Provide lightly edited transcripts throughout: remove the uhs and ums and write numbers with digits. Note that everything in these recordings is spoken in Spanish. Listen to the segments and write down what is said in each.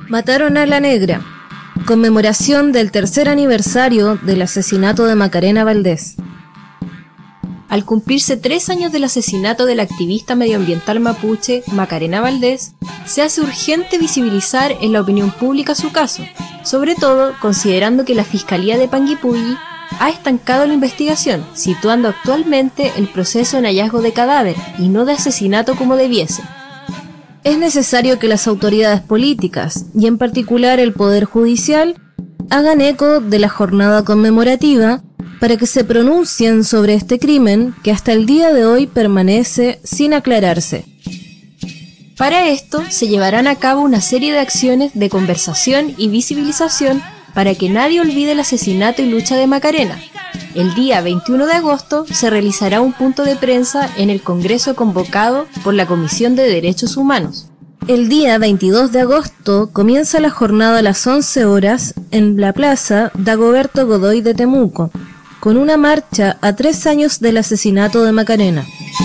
Mataron a la negra. Conmemoración del tercer aniversario del asesinato de Macarena Valdés. Al cumplirse 3 años del asesinato de la activista medioambiental mapuche Macarena Valdés, se hace urgente visibilizar en la opinión pública su caso, sobre todo considerando que la Fiscalía de Panguipulli ha estancado la investigación, situando actualmente el proceso en hallazgo de cadáver y no de asesinato como debiese. Es necesario que las autoridades políticas, y en particular el Poder Judicial, hagan eco de la jornada conmemorativa para que se pronuncien sobre este crimen que hasta el día de hoy permanece sin aclararse. Para esto se llevarán a cabo una serie de acciones de conversación y visibilización para que nadie olvide el asesinato y lucha de Macarena. El día 21 de agosto se realizará un punto de prensa en el Congreso convocado por la Comisión de Derechos Humanos. El día 22 de agosto comienza la jornada a las 11 horas en la plaza Dagoberto Godoy de Temuco, con una marcha a 3 años del asesinato de Macarena.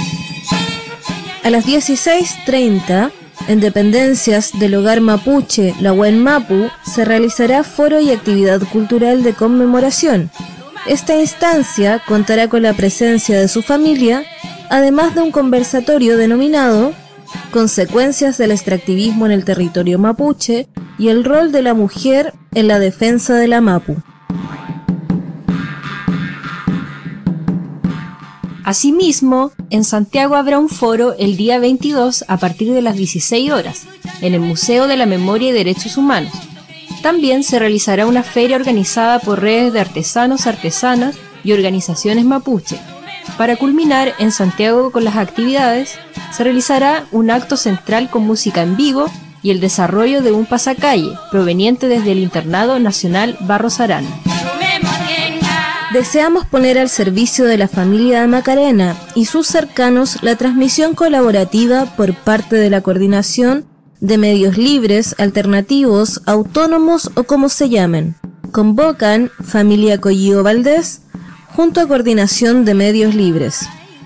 A las 16:30, en dependencias del Hogar Mapuche La Buen Mapu, se realizará foro y actividad cultural de conmemoración. Esta instancia contará con la presencia de su familia, además de un conversatorio denominado Consecuencias del extractivismo en el territorio mapuche y el rol de la mujer en la defensa de la Mapu. Asimismo, en Santiago habrá un foro el día 22 a partir de las 16 horas, en el Museo de la Memoria y Derechos Humanos. También se realizará una feria organizada por redes de artesanos, artesanas y organizaciones mapuche. Para culminar en Santiago con las actividades, se realizará un acto central con música en vivo y el desarrollo de un pasacalle proveniente desde el Internado Nacional Barros Arana. Deseamos poner al servicio de la familia de Macarena y sus cercanos la transmisión colaborativa por parte de la Coordinación de Medios Libres, Alternativos, Autónomos o como se llamen. Convocan Familia Collío Valdés junto a Coordinación de Medios Libres.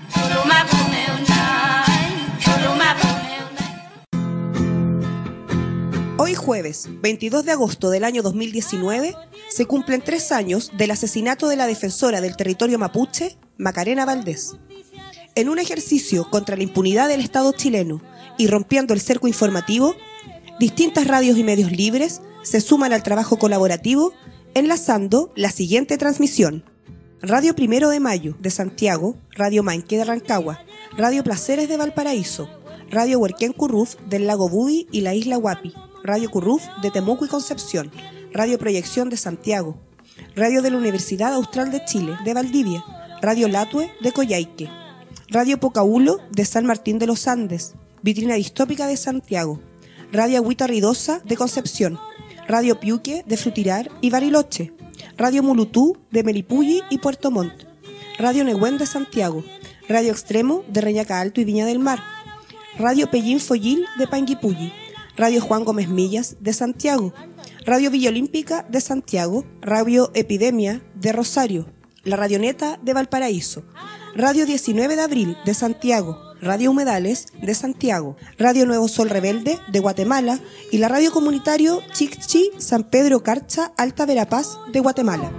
Hoy jueves, 22 de agosto del año 2019, se cumplen 3 años del asesinato de la defensora del territorio mapuche, Macarena Valdés. En un ejercicio contra la impunidad del Estado chileno y rompiendo el cerco informativo, distintas radios y medios libres se suman al trabajo colaborativo, enlazando la siguiente transmisión: Radio Primero de Mayo de Santiago, Radio Manque de Rancagua, Radio Placeres de Valparaíso, Radio Huerquén Curruf del Lago Budi y la Isla Huapi, Radio Curruf de Temuco y Concepción, Radio Proyección de Santiago, Radio de la Universidad Austral de Chile de Valdivia, Radio Latue de Coyhaique, Radio Pocahúlo de San Martín de los Andes, Vitrina Distópica de Santiago, Radio Agüita Ridosa de Concepción, Radio Piuque de Frutirar y Bariloche, Radio Mulutú de Melipulli y Puerto Montt, Radio Nehuen de Santiago, Radio Extremo de Reñaca Alto y Viña del Mar, Radio Pellín Follil de Panguipulli, Radio Juan Gómez Millas de Santiago, Radio Villa Olímpica de Santiago, Radio Epidemia de Rosario, la Radioneta de Valparaíso, Radio 19 de Abril de Santiago, Radio Humedales de Santiago, Radio Nuevo Sol Rebelde de Guatemala y la Radio Comunitario Chicchi San Pedro Carcha Alta Verapaz de Guatemala.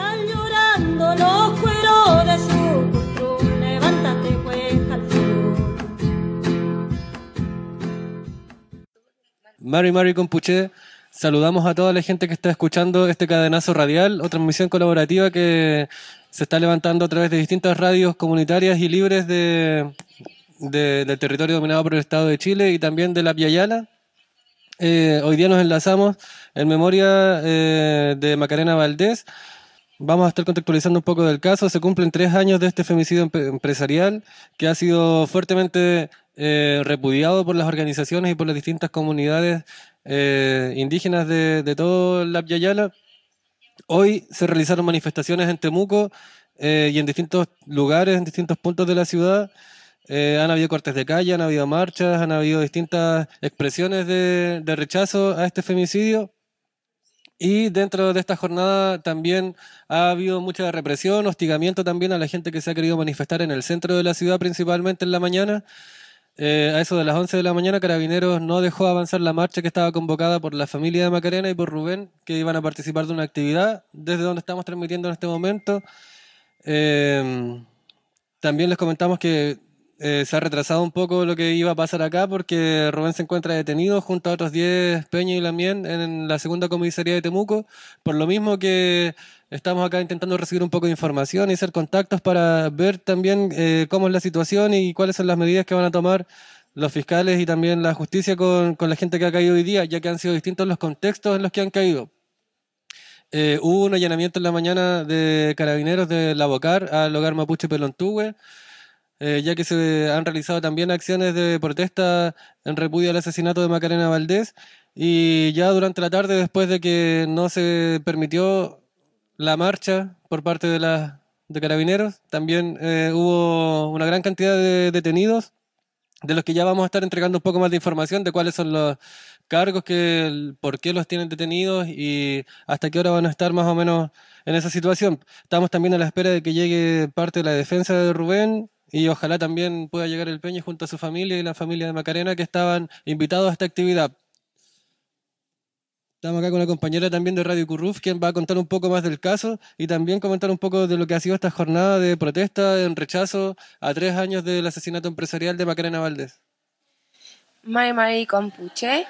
Mari Compuché, saludamos a toda la gente que está escuchando este cadenazo radial o transmisión colaborativa que se está levantando a través de distintas radios comunitarias y libres del territorio dominado por el Estado de Chile y también de la Piayala. Hoy día nos enlazamos en memoria de Macarena Valdés. Vamos a estar contextualizando un poco del caso. Se cumplen 3 años de este femicidio empresarial que ha sido fuertemente repudiado por las organizaciones y por las distintas comunidades indígenas de todo la Piayala. Hoy se realizaron manifestaciones en Temuco y en distintos lugares, en distintos puntos de la ciudad. Han habido cortes de calle, han habido marchas, han habido distintas expresiones de rechazo a este femicidio. Y dentro de esta jornada también ha habido mucha represión, hostigamiento también a la gente que se ha querido manifestar en el centro de la ciudad, principalmente en la mañana. A eso de las 11 de la mañana, Carabineros no dejó avanzar la marcha que estaba convocada por la familia de Macarena y por Rubén, que iban a participar de una actividad desde donde estamos transmitiendo en este momento. También les comentamos que se ha retrasado un poco lo que iba a pasar acá porque Rubén se encuentra detenido junto a otros 10 Peña y Lamien en la segunda comisaría de Temuco, por lo mismo que estamos acá intentando recibir un poco de información y hacer contactos para ver también cómo es la situación y cuáles son las medidas que van a tomar los fiscales y también la justicia con la gente que ha caído hoy día, ya que han sido distintos los contextos en los que han caído. Hubo un allanamiento en la mañana de Carabineros de La Bocar al hogar Mapuche Pelontugue, ya que se han realizado también acciones de protesta en repudio al asesinato de Macarena Valdés, y ya durante la tarde, después de que no se permitió la marcha por parte de Carabineros, también hubo una gran cantidad de detenidos, de los que ya vamos a estar entregando un poco más de información de cuáles son los cargos, por qué los tienen detenidos y hasta qué hora van a estar más o menos en esa situación. Estamos también a la espera de que llegue parte de la defensa de Rubén y ojalá también pueda llegar el Peña junto a su familia y la familia de Macarena, que estaban invitados a esta actividad. Estamos acá con una compañera también de Radio Curruf, quien va a contar un poco más del caso y también comentar un poco de lo que ha sido esta jornada de protesta en rechazo a 3 años del asesinato empresarial de Macarena Valdés. Mari Compuche,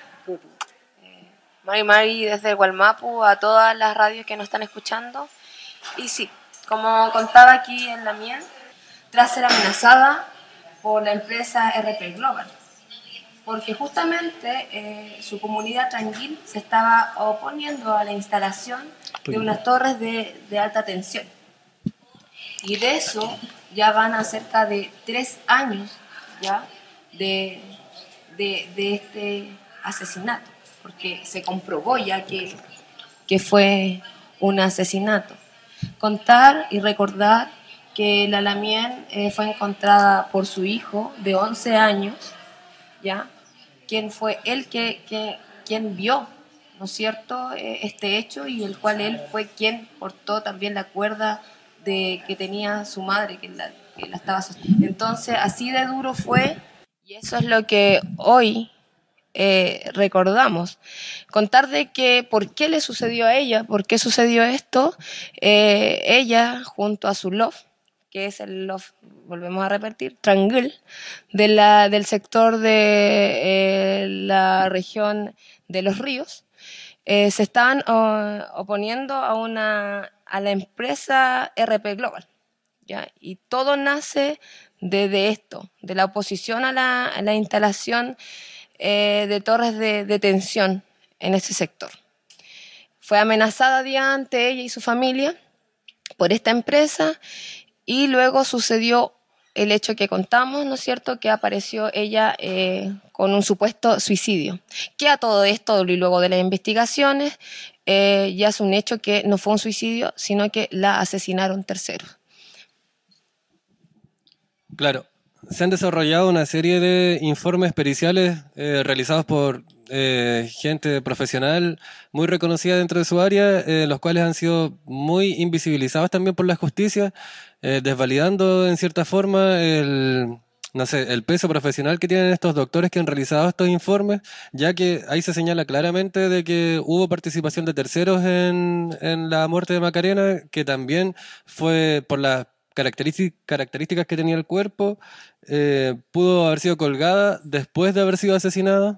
Mari desde Gualmapu, a todas las radios que nos están escuchando. Y sí, como contaba aquí en la mía, tras ser amenazada por la empresa RP Global, porque justamente su comunidad Tranquil se estaba oponiendo a la instalación de unas torres de alta tensión. Y de eso ya van a cerca de 3 años ya de este asesinato, porque se comprobó ya que fue un asesinato. Contar y recordar que la Lamien fue encontrada por su hijo de 11 años, ¿ya? Quien fue él quien vio, ¿no es cierto?, este hecho, y el cual él fue quien portó también la cuerda que tenía su madre, que la estaba sosteniendo. Entonces, así de duro fue, y eso es lo que hoy recordamos. Contar de que por qué le sucedió a ella, por qué sucedió esto. Ella, junto a su love, que es el love, volvemos a repetir, Tranquil, del sector de la región de Los Ríos, se estaban oponiendo a la empresa RP Global, ¿ya? Y todo nace de esto, de la oposición a la instalación de torres de tensión en ese sector. Fue amenazada día antes ella y su familia por esta empresa, y luego sucedió el hecho que contamos, ¿no es cierto?, que apareció ella con un supuesto suicidio. Que a todo esto, y luego de las investigaciones, ya es un hecho que no fue un suicidio, sino que la asesinaron terceros. Claro, se han desarrollado una serie de informes periciales realizados por gente profesional muy reconocida dentro de su área, los cuales han sido muy invisibilizados también por la justicia, desvalidando en cierta forma el peso profesional que tienen estos doctores que han realizado estos informes, ya que ahí se señala claramente de que hubo participación de terceros en la muerte de Macarena, que también fue por las características que tenía el cuerpo, pudo haber sido colgada después de haber sido asesinada.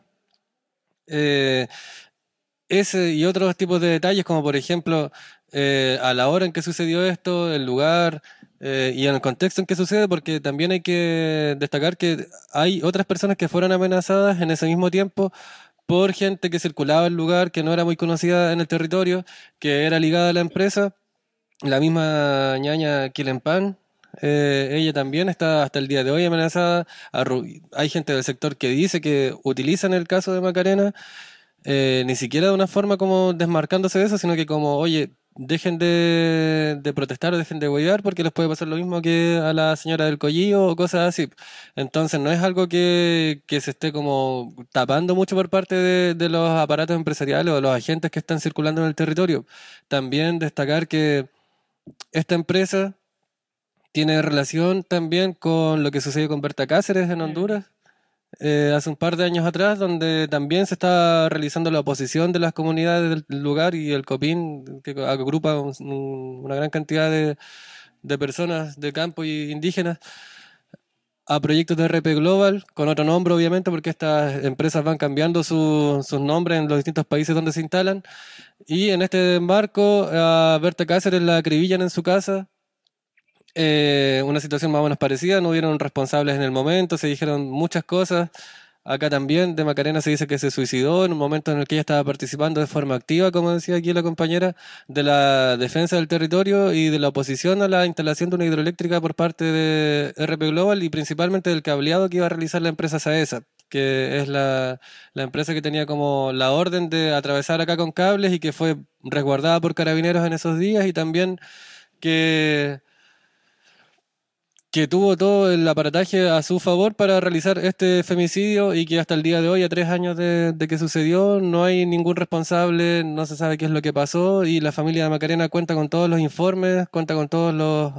Ese y otros tipos de detalles, como por ejemplo a la hora en que sucedió esto, el lugar y en el contexto en que sucede, porque también hay que destacar que hay otras personas que fueron amenazadas en ese mismo tiempo por gente que circulaba en el lugar, que no era muy conocida en el territorio, que era ligada a la empresa. La misma ñaña Quilempan, ella también está hasta el día de hoy amenazada. Hay gente del sector que dice que utilizan el caso de Macarena, ni siquiera de una forma como desmarcándose de eso, sino que como, oye, dejen de protestar o dejen de huevear porque les puede pasar lo mismo que a la señora del Collillo o cosas así. Entonces no es algo que se esté como tapando mucho por parte de los aparatos empresariales o de los agentes que están circulando en el territorio. También destacar que esta empresa tiene relación también con lo que sucedió con Berta Cáceres en Honduras, hace un par de años atrás, donde también se está realizando la oposición de las comunidades del lugar y el COPIN, que agrupa una gran cantidad de personas de campo y indígenas, a proyectos de RP Global, con otro nombre obviamente, porque estas empresas van cambiando sus nombres en los distintos países donde se instalan. Y en este marco, a Berta Cáceres la acribillan en su casa. Una situación más o menos parecida, no hubieron responsables en el momento, se dijeron muchas cosas. Acá también de Macarena se dice que se suicidó en un momento en el que ella estaba participando de forma activa, como decía aquí la compañera, de la defensa del territorio y de la oposición a la instalación de una hidroeléctrica por parte de RP Global y principalmente del cableado que iba a realizar la empresa SAESA, que es la empresa que tenía como la orden de atravesar acá con cables y que fue resguardada por carabineros en esos días, y también que tuvo todo el aparataje a su favor para realizar este femicidio, y que hasta el día de hoy, a 3 años de que sucedió, no hay ningún responsable, no se sabe qué es lo que pasó, y la familia de Macarena cuenta con todos los informes, cuenta con todos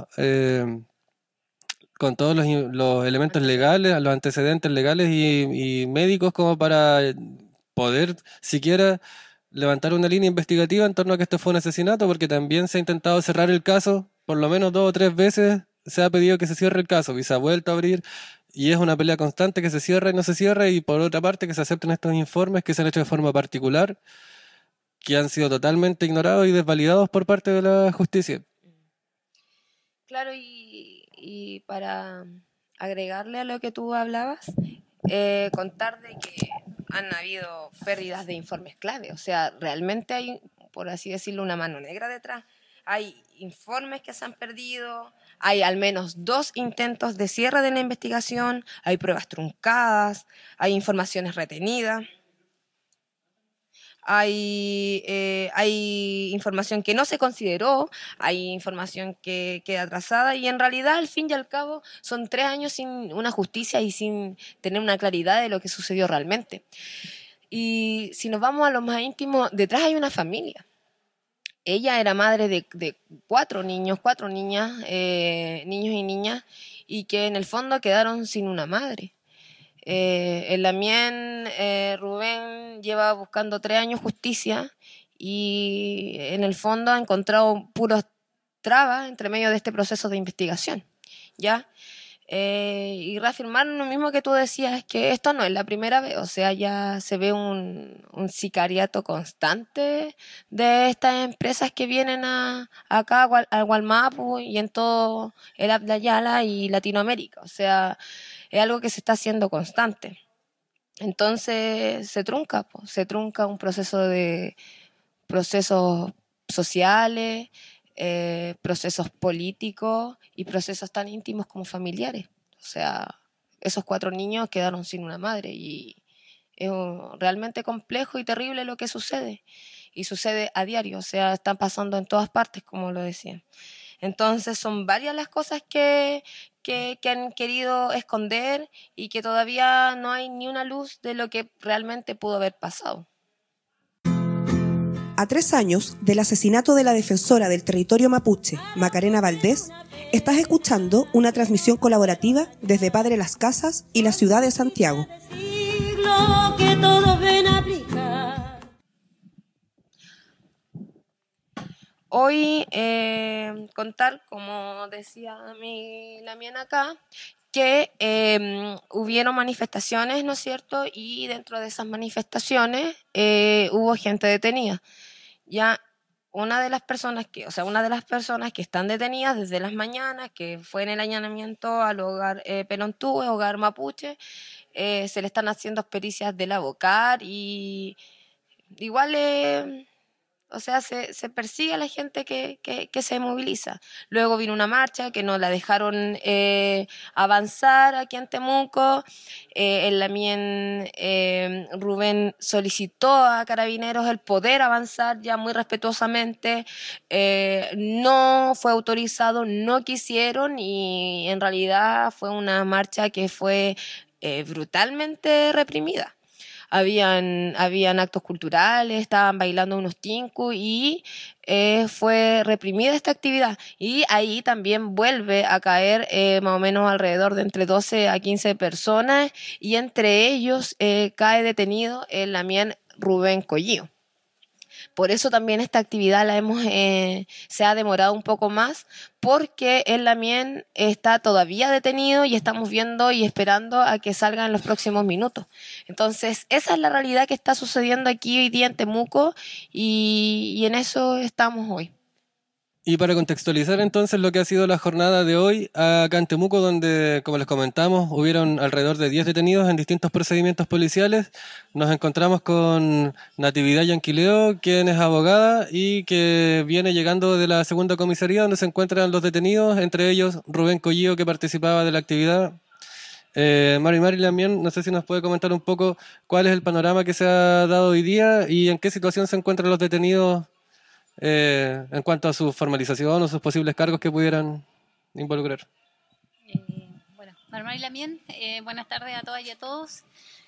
los elementos legales, los antecedentes legales y médicos como para poder siquiera levantar una línea investigativa en torno a que esto fue un asesinato, porque también se ha intentado cerrar el caso, por lo menos 2 o 3 veces se ha pedido que se cierre el caso y se ha vuelto a abrir, y es una pelea constante que se cierra y no se cierra, y por otra parte que se acepten estos informes que se han hecho de forma particular, que han sido totalmente ignorados y desvalidados por parte de la justicia. Claro, y para agregarle a lo que tú hablabas, contar de que han habido pérdidas de informes clave, o sea, realmente hay, por así decirlo, una mano negra detrás. Hay informes que se han perdido, hay al menos 2 intentos de cierre de la investigación, hay pruebas truncadas, hay informaciones retenidas, hay información que no se consideró, hay información que queda atrasada, y en realidad, al fin y al cabo, son 3 años sin una justicia y sin tener una claridad de lo que sucedió realmente. Y si nos vamos a lo más íntimo, detrás hay una familia. Ella era madre de 4 niños, 4 niñas, niños y niñas, y que en el fondo quedaron sin una madre. En Lamien, Rubén lleva buscando 3 años justicia, y en el fondo ha encontrado puras trabas entre medio de este proceso de investigación, ¿ya? Y reafirmar lo mismo que tú decías, es que esto no es la primera vez, o sea, ya se ve un sicariato constante de estas empresas que vienen acá al Gualmapu y en todo el Habla Yala y Latinoamérica, o sea, es algo que se está haciendo constante. Entonces se trunca un procesos sociales, procesos políticos y procesos tan íntimos como familiares. O sea, esos 4 niños quedaron sin una madre, y es realmente complejo y terrible lo que sucede, y sucede a diario, o sea, están pasando en todas partes, como lo decía. Entonces son varias las cosas que han querido esconder, y que todavía no hay ni una luz de lo que realmente pudo haber pasado. A 3 años del asesinato de la defensora del territorio mapuche, Macarena Valdés, estás escuchando una transmisión colaborativa desde Padre Las Casas y la ciudad de Santiago. Hoy contar, como decía la mía acá, que hubieron manifestaciones, ¿no es cierto? Y dentro de esas manifestaciones hubo gente detenida. Ya una de las personas que están detenidas desde las mañanas, que fue en el allanamiento al hogar Pelontúe, hogar mapuche, se le están haciendo pericias del abocar, y igual o sea, se persigue a la gente que se moviliza. Luego vino una marcha que no la dejaron avanzar aquí en Temuco. En Lamien, Rubén solicitó a Carabineros el poder avanzar ya muy respetuosamente. No fue autorizado, no quisieron, y en realidad fue una marcha que fue brutalmente reprimida. habían actos culturales, estaban bailando unos tinku y fue reprimida esta actividad. Y ahí también vuelve a caer más o menos alrededor de entre 12 a 15 personas y entre ellos cae detenido el Lamien Rubén Collío. Por eso también esta actividad se ha demorado un poco más, porque el Lamien está todavía detenido y estamos viendo y esperando a que salga en los próximos minutos. Entonces, esa es la realidad que está sucediendo aquí hoy día en Temuco y en eso estamos hoy. Y para contextualizar entonces lo que ha sido la jornada de hoy acá en Temuco, donde, como les comentamos, hubieron alrededor de 10 detenidos en distintos procedimientos policiales, nos encontramos con Natividad Yanquileo, quien es abogada y que viene llegando de la segunda comisaría donde se encuentran los detenidos, entre ellos Rubén Collío, que participaba de la actividad. Mari también, no sé si nos puede comentar un poco cuál es el panorama que se ha dado hoy día y en qué situación se encuentran los detenidos en cuanto a su formalización o sus posibles cargos que pudieran involucrar. Bueno, Marmari Lamien, buenas tardes a todas y a todos.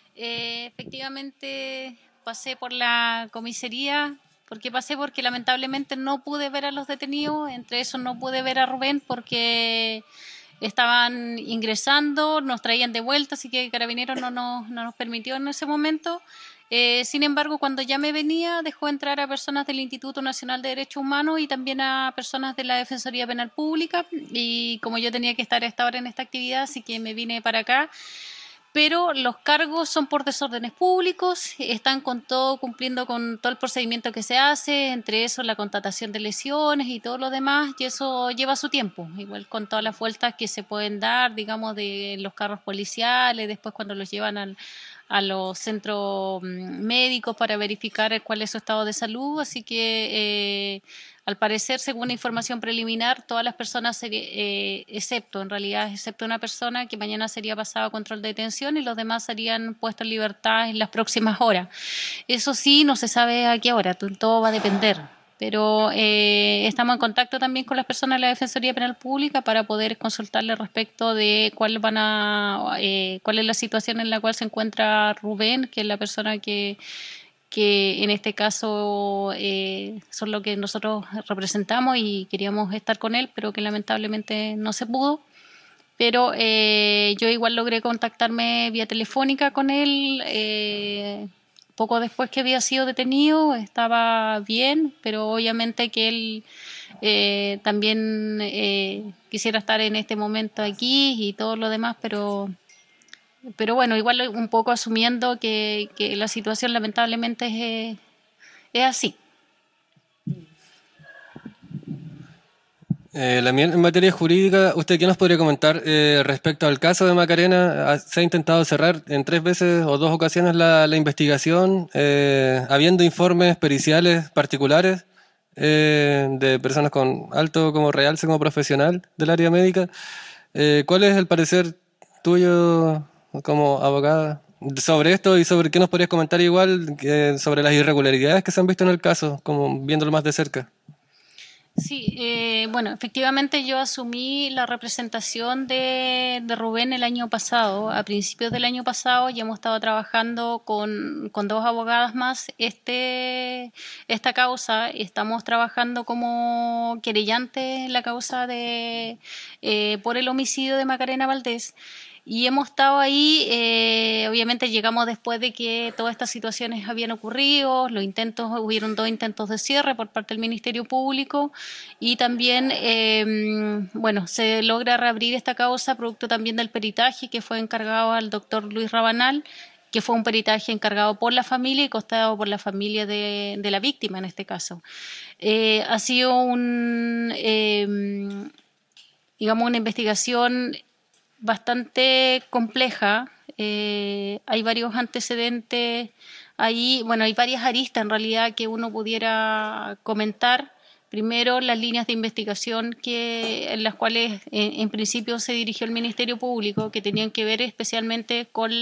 Efectivamente pasé por la comisaría. ¿Por qué pasé? Porque lamentablemente no pude ver a los detenidos, entre esos no pude ver a Rubén porque estaban ingresando, nos traían de vuelta, así que Carabineros no nos permitió en ese momento. Sin embargo, cuando ya me venía, dejó entrar a personas del Instituto Nacional de Derechos Humanos y también a personas de la Defensoría Penal Pública, y como yo tenía que estar a esta hora en esta actividad, así que me vine para acá. Pero los cargos son por desórdenes públicos, están cumpliendo con todo el procedimiento que se hace, entre eso la constatación de lesiones y todo lo demás, y eso lleva su tiempo, igual con todas las vueltas que se pueden dar, digamos, de los carros policiales, después cuando los llevan a los centros médicos para verificar cuál es su estado de salud, así que al parecer, según la información preliminar, todas las personas, excepto una persona que mañana sería pasada a control de detención y los demás serían puestos en libertad en las próximas horas. Eso sí, no se sabe a qué hora, todo va a depender. Pero estamos en contacto también con las personas de la Defensoría Penal Pública para poder consultarles respecto de cuál es la situación en la cual se encuentra Rubén, que es la persona que en este caso son lo que nosotros representamos y queríamos estar con él, pero que lamentablemente no se pudo. Pero yo igual logré contactarme vía telefónica con él poco después que había sido detenido, estaba bien, pero obviamente que él también quisiera estar en este momento aquí y todo lo demás, pero bueno, igual un poco asumiendo que la situación lamentablemente es así. En materia jurídica, ¿usted qué nos podría comentar respecto al caso de Macarena? ¿Se ha intentado cerrar en 3 veces o 2 ocasiones la investigación, habiendo informes periciales particulares de personas con alto como realce como profesional del área médica? ¿Cuál es el parecer tuyo como abogada sobre esto y sobre qué nos podrías comentar igual sobre las irregularidades que se han visto en el caso, como viéndolo más de cerca? Sí, bueno, efectivamente yo asumí la representación de Rubén el año pasado, a principios del año pasado, y hemos estado trabajando con 2 abogadas más esta causa. Estamos trabajando como querellantes en la causa por el homicidio de Macarena Valdés. Y hemos estado ahí, obviamente llegamos después de que todas estas situaciones habían ocurrido, hubieron 2 intentos de cierre por parte del Ministerio Público y también, se logra reabrir esta causa producto también del peritaje que fue encargado al doctor Luis Rabanal, que fue un peritaje encargado por la familia y costado por la familia de la víctima en este caso. Ha sido una investigación bastante compleja, hay varios antecedentes ahí, hay varias aristas en realidad que uno pudiera comentar. Primero, las líneas de investigación en las cuales en principio se dirigió el Ministerio Público, que tenían que ver especialmente con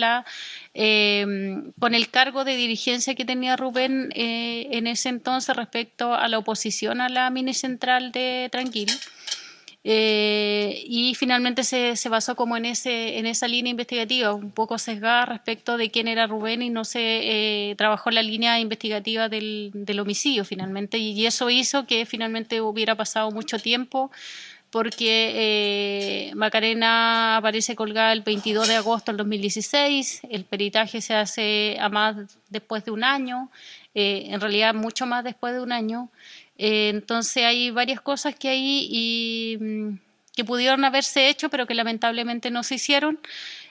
el cargo de dirigencia que tenía Rubén en ese entonces respecto a la oposición a la minicentral de Tranquil. Y finalmente se basó como en esa línea investigativa, un poco sesgada respecto de quién era Rubén, y no se trabajó la línea investigativa del homicidio finalmente, y eso hizo que finalmente hubiera pasado mucho tiempo, porque Macarena aparece colgada el 22 de agosto del 2016, el peritaje se hace a más después de un año, en realidad mucho más después de un año. Entonces hay varias cosas que que pudieron haberse hecho, pero que lamentablemente no se hicieron.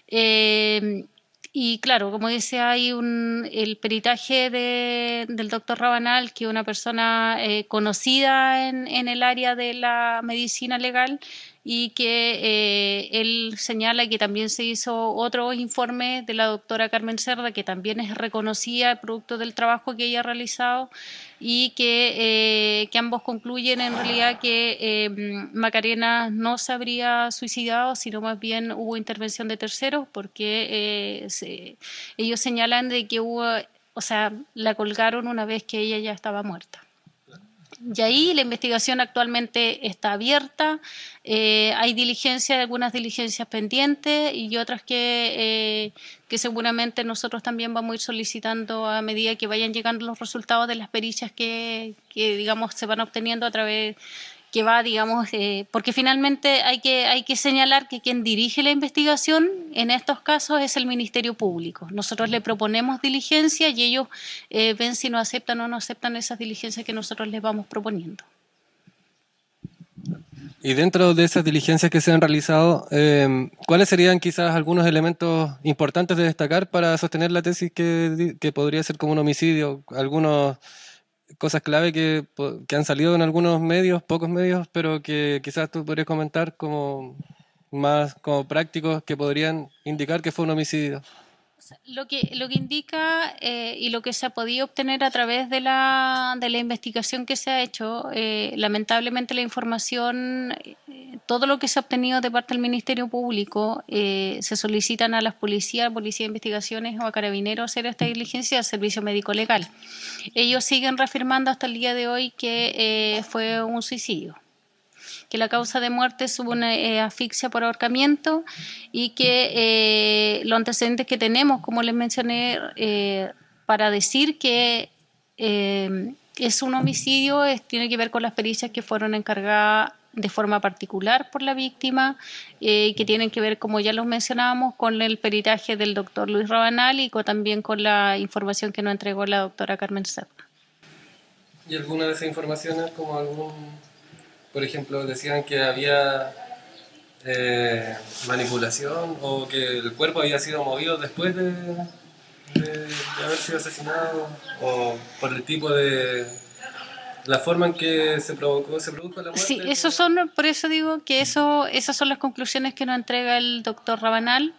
Y claro, como dice, hay el peritaje del doctor Rabanal, que es una persona conocida en el área de la medicina legal, y que él señala que también se hizo otro informe de la doctora Carmen Cerda, que también es reconocida producto del trabajo que ella ha realizado, y que ambos concluyen en realidad que Macarena no se habría suicidado, sino más bien hubo intervención de terceros, porque ellos señalan de que la colgaron una vez que ella ya estaba muerta. Y ahí la investigación actualmente está abierta, hay algunas diligencias pendientes y otras que seguramente nosotros también vamos a ir solicitando a medida que vayan llegando los resultados de las pericias que digamos se van obteniendo a través que va, digamos, porque finalmente hay que señalar que quien dirige la investigación en estos casos es el Ministerio Público. Nosotros le proponemos diligencia y ellos ven si nos aceptan o no aceptan esas diligencias que nosotros les vamos proponiendo. Y dentro de esas diligencias que se han realizado, ¿cuáles serían quizás algunos elementos importantes de destacar para sostener la tesis que podría ser como un homicidio? Algunos cosas clave que han salido en algunos medios, pocos medios, pero que quizás tú podrías comentar como más como prácticos que podrían indicar que fue un homicidio. Lo que indica y lo que se ha podido obtener a través de la investigación que se ha hecho, lamentablemente la información, todo lo que se ha obtenido de parte del Ministerio Público, se solicitan a las policía de investigaciones o a carabineros hacer esta diligencia al servicio médico legal. Ellos siguen reafirmando hasta el día de hoy que fue un suicidio, que la causa de muerte es una asfixia por ahorcamiento, y que los antecedentes que tenemos, como les mencioné, para decir que es un homicidio, tiene que ver con las pericias que fueron encargadas de forma particular por la víctima, que tienen que ver, como ya los mencionábamos, con el peritaje del doctor Luis Rabanal y también con la información que nos entregó la doctora Carmen Cerda. ¿Y alguna de esas informaciones, por ejemplo, decían que había manipulación o que el cuerpo había sido movido después de haber sido asesinado, o por el tipo de la forma en que se produjo la muerte? Sí, por eso digo que esas son las conclusiones que nos entrega el doctor Rabanal.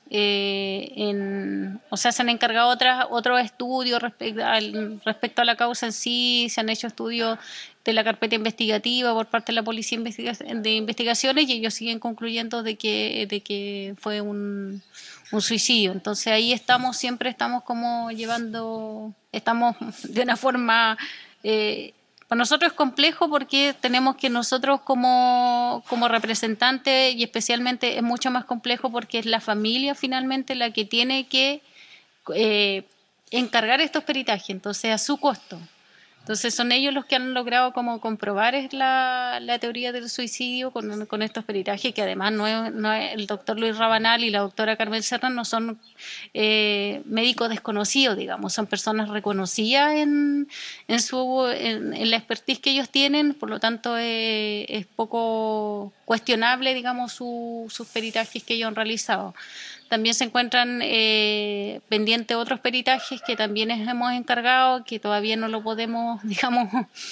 Se han encargado otros estudios respecto a la causa en sí, se han hecho estudios de la carpeta investigativa por parte de la Policía de Investigaciones, y ellos siguen concluyendo de que fue un suicidio. Entonces ahí siempre estamos como estamos de una forma... para nosotros es complejo porque tenemos que nosotros como representantes, y especialmente es mucho más complejo porque es la familia finalmente la que tiene que encargar estos peritajes, entonces a su costo. Entonces son ellos los que han logrado como comprobar la teoría del suicidio con estos peritajes, que además no es el doctor Luis Rabanal y la doctora Carmen Cerda no son médicos desconocidos, digamos, son personas reconocidas en la expertise que ellos tienen, por lo tanto es poco cuestionable, digamos, sus peritajes que ellos han realizado. También se encuentran pendientes otros peritajes que también hemos encargado, que todavía no lo podemos, digamos,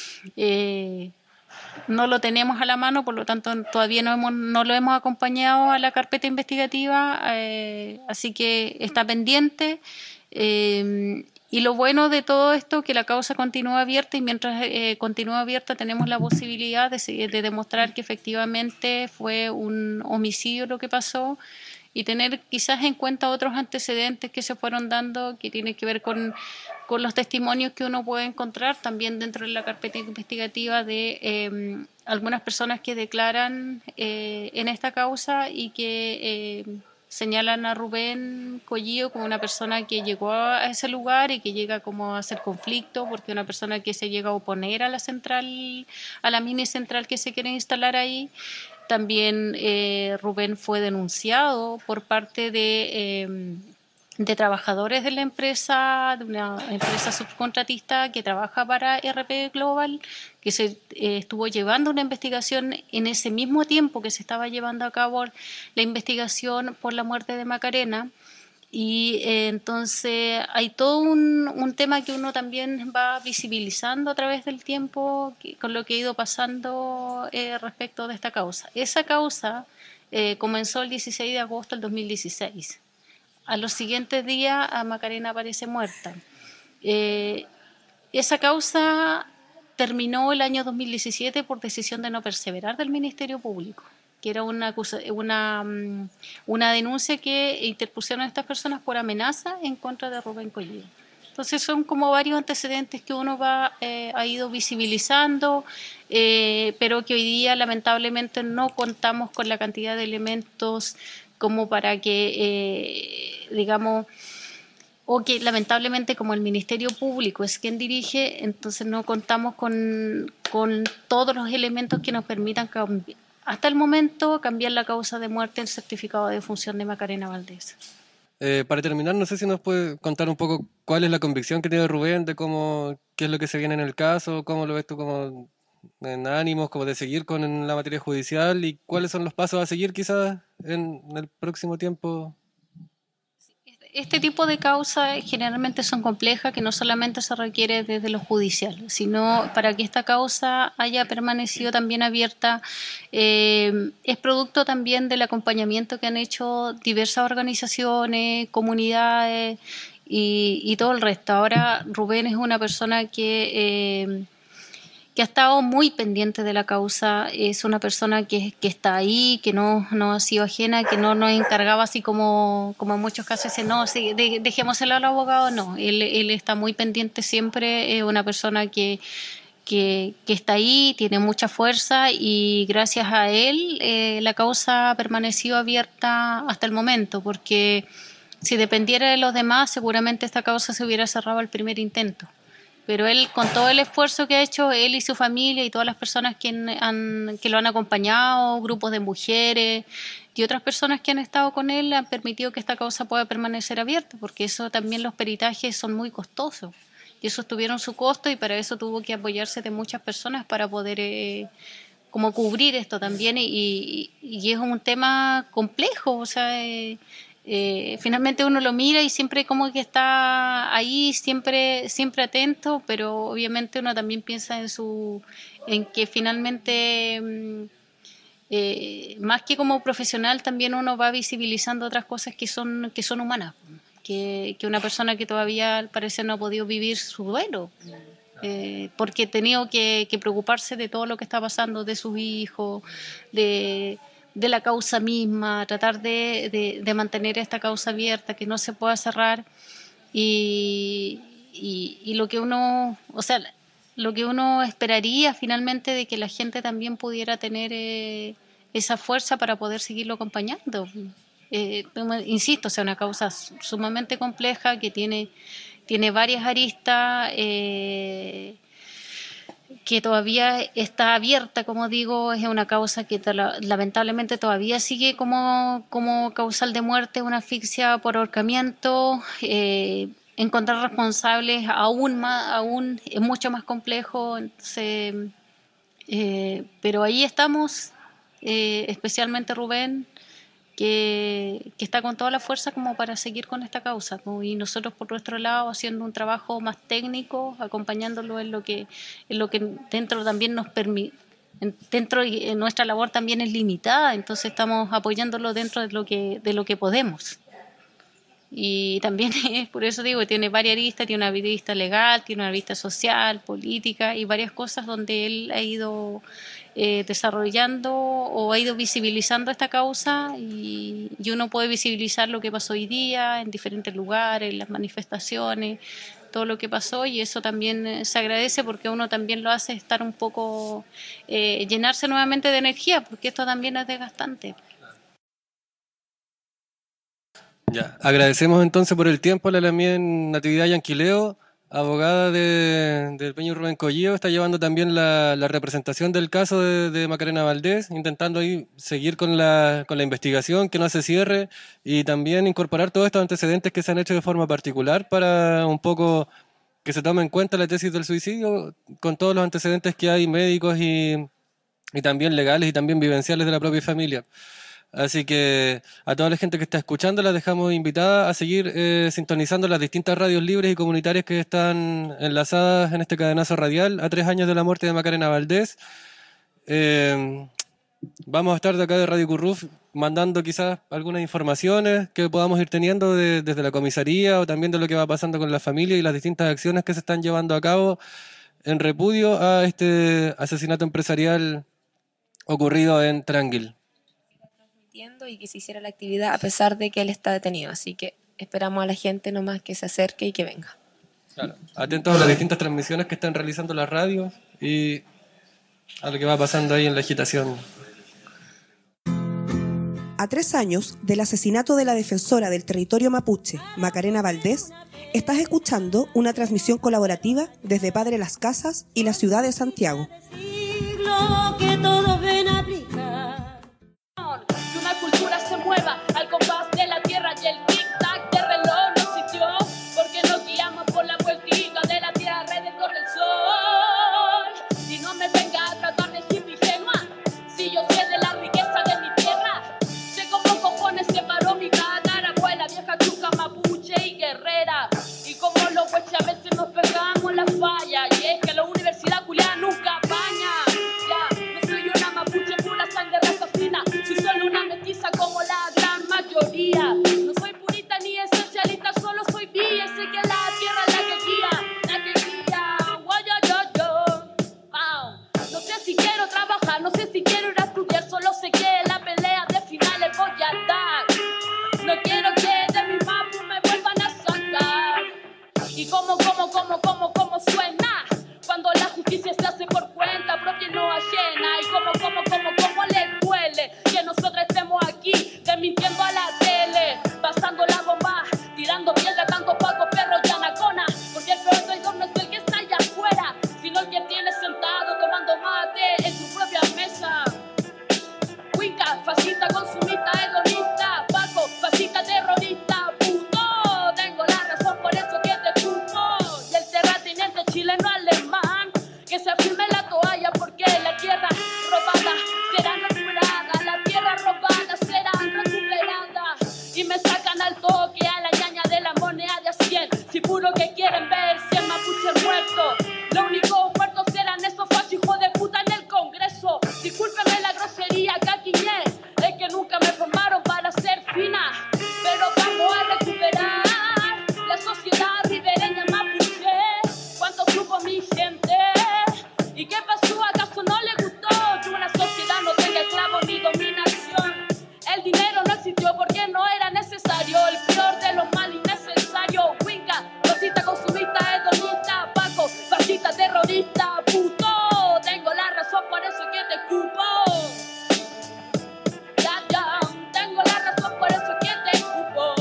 no lo tenemos a la mano, por lo tanto todavía no lo hemos acompañado a la carpeta investigativa, así que está pendiente. Y lo bueno de todo esto, que la causa continúa abierta, y mientras continúa abierta tenemos la posibilidad de demostrar que efectivamente fue un homicidio lo que pasó, y tener quizás en cuenta otros antecedentes que se fueron dando, que tienen que ver con los testimonios que uno puede encontrar también dentro de la carpeta investigativa de algunas personas que declaran en esta causa y que señalan a Rubén Collío como una persona que llegó a ese lugar y que llega como a hacer conflicto, porque una persona que se llega a oponer a la central, a la mini central que se quiere instalar ahí. También Rubén fue denunciado por parte de trabajadores de la empresa, de una empresa subcontratista que trabaja para RP Global, que se estuvo llevando una investigación en ese mismo tiempo que se estaba llevando a cabo la investigación por la muerte de Macarena. Y entonces hay todo un tema que uno también va visibilizando a través del tiempo con lo que ha ido pasando respecto de esta causa. Esa causa comenzó el 16 de agosto del 2016. A los siguientes días a Macarena aparece muerta. Esa causa terminó el año 2017 por decisión de no perseverar del Ministerio Público, que era una denuncia que interpusieron estas personas por amenaza en contra de Rubén Collío. Entonces son como varios antecedentes que uno ha ido visibilizando, pero que hoy día lamentablemente no contamos con la cantidad de elementos como para que, digamos, o que lamentablemente como el Ministerio Público es quien dirige, entonces no contamos con todos los elementos que nos permitan hasta el momento cambiar la causa de muerte en el certificado de defunción de Macarena Valdés. Para terminar, no sé si nos puede contar un poco cuál es la convicción que tiene Rubén de qué es lo que se viene en el caso, cómo lo ves tú como en ánimos, como de seguir con la materia judicial y cuáles son los pasos a seguir quizás en el próximo tiempo. Este tipo de causas generalmente son complejas, que no solamente se requiere desde lo judicial, sino para que esta causa haya permanecido también abierta, es producto también del acompañamiento que han hecho diversas organizaciones, comunidades y todo el resto. Ahora Rubén es una persona que ha estado muy pendiente de la causa, es una persona que está ahí, que no ha sido ajena, que no nos encargaba así como en muchos casos dice, no, sí, dejémoselo al abogado, no, él está muy pendiente siempre, es una persona que está ahí, tiene mucha fuerza y gracias a él la causa ha permanecido abierta hasta el momento, porque si dependiera de los demás seguramente esta causa se hubiera cerrado al primer intento. Pero él, con todo el esfuerzo que ha hecho, él y su familia y todas las personas que lo han acompañado, grupos de mujeres y otras personas que han estado con él, han permitido que esta causa pueda permanecer abierta, porque eso también los peritajes son muy costosos. Y eso tuvieron su costo y para eso tuvo que apoyarse de muchas personas para poder como cubrir esto también. Y es un tema complejo, o sea... finalmente uno lo mira y siempre como que está ahí, siempre atento, pero obviamente uno también piensa en que finalmente más que como profesional también uno va visibilizando otras cosas que son humanas, que una persona que todavía al parecer no ha podido vivir su duelo, porque ha tenido que preocuparse de todo lo que está pasando, de sus hijos, de la causa misma, tratar de mantener esta causa abierta, que no se pueda cerrar y lo que uno, o sea, lo que uno esperaría finalmente de que la gente también pudiera tener esa fuerza para poder seguirlo acompañando. Insisto, o sea, una causa sumamente compleja que tiene varias aristas, que todavía está abierta, como digo, es una causa que lamentablemente todavía sigue como causal de muerte, una asfixia por ahorcamiento. Encontrar responsables aún es mucho más complejo, entonces, pero ahí estamos, especialmente Rubén, que está con toda la fuerza como para seguir con esta causa, ¿no? Y nosotros por nuestro lado haciendo un trabajo más técnico, acompañándolo en lo que dentro también nos permite, dentro de nuestra labor también es limitada, entonces estamos apoyándolo dentro de lo que podemos. Y también, por eso digo, tiene varias aristas, tiene una arista legal, tiene una arista social, política y varias cosas donde él ha ido desarrollando o ha ido visibilizando esta causa y uno puede visibilizar lo que pasó hoy día en diferentes lugares, en las manifestaciones, todo lo que pasó, y eso también se agradece porque uno también lo hace estar un poco, llenarse nuevamente de energía, porque esto también es desgastante. Ya, agradecemos entonces por el tiempo a la Lamien Natividad Yanquileo, abogada del Peña Rubén Colleo, está llevando también la representación del caso de Macarena Valdés, intentando ahí seguir con la investigación, que no se cierre, y también incorporar todos estos antecedentes que se han hecho de forma particular para un poco que se tome en cuenta la tesis del suicidio, con todos los antecedentes que hay médicos y también legales y también vivenciales de la propia familia. Así que a toda la gente que está escuchando la dejamos invitada a seguir sintonizando las distintas radios libres y comunitarias que están enlazadas en este cadenazo radial a 3 años de la muerte de Macarena Valdés. Vamos a estar de acá de Radio Curruf mandando quizás algunas informaciones que podamos ir teniendo desde la comisaría o también de lo que va pasando con la familia y las distintas acciones que se están llevando a cabo en repudio a este asesinato empresarial ocurrido en Tranquil. Y que se hiciera la actividad a pesar de que él está detenido, así que esperamos a la gente nomás que se acerque y que venga. Claro. Atentos a las distintas transmisiones que están realizando las radios y a lo que va pasando ahí en la agitación. A 3 años del asesinato de la defensora del territorio mapuche, Macarena Valdés, estás escuchando una transmisión colaborativa desde Padre Las Casas y la ciudad de Santiago. Que todos ven a aplicar. Que una cultura se mueva al compás de la tierra y el tic-tac de reloj no existió, porque nos guiamos por la vueltita de la tierra alrededor del sol. Y no me venga a tratar de hippie ingenua, si yo sé de la riqueza de mi tierra, sé cómo cojones se paró mi tatarabuela, vieja chuca mapuche y guerrera, y como los hueches a veces nos pegamos la falla, y es que la universidad culiada nunca apaña. No soy una mapuche pura sangre raza fina, soy solo una mestiza como la gran mayoría. No soy purita ni esencialista, solo soy bi, y sé que la tierra es la que guía, No sé si quiero trabajar, no sé si quiero ir a estudiar, solo sé que en la pelea de finales voy a dar. No quiero que de mi mapu me vuelvan a sacar. Y cómo suena cuando la justicia se hace por cuenta propia y no ajena. Y cómo le duele que nosotros estemos aquí desmintiendo a la tele, pasando la bomba, tirando piel de tantos pacos, perros y anaconas. Porque el peor traidor no es el que está allá afuera, sino el que tiene sentado tomando mate en su propia mesa. Cuica, fascista, consumista, hedonista, Paco, fascista, terrorista, puto. Tengo la razón, por eso que te culpo. Y el terrateniente chileno alemán, que se afirme la toalla porque la tierra robada será recuperada, la tierra robada será recuperada. Y me sacan al toque a la ñaña de la moneda de a 100, si puro que quieren ver 100 mapuches muertos. Lo único muertos serán esos fachos hijos de puta en el Congreso. Discúlpeme la grosería, caquiñé, es que nunca me formaron para ser fina, pero vamos a recuperar la sociedad ribereña mapuche. ¿Cuánto supo mi gente? ¿Y qué pasó? ¿Acaso no le gustó que una sociedad no tenga esclavos ni dominación? El dinero no existió porque no era necesario, el peor de los mal innecesarios. Winca, racista, consumista, hedonista, Paco, fascista, terrorista, puto. Tengo la razón, por eso que te escupo. Ya, tengo la razón, por eso que te escupo.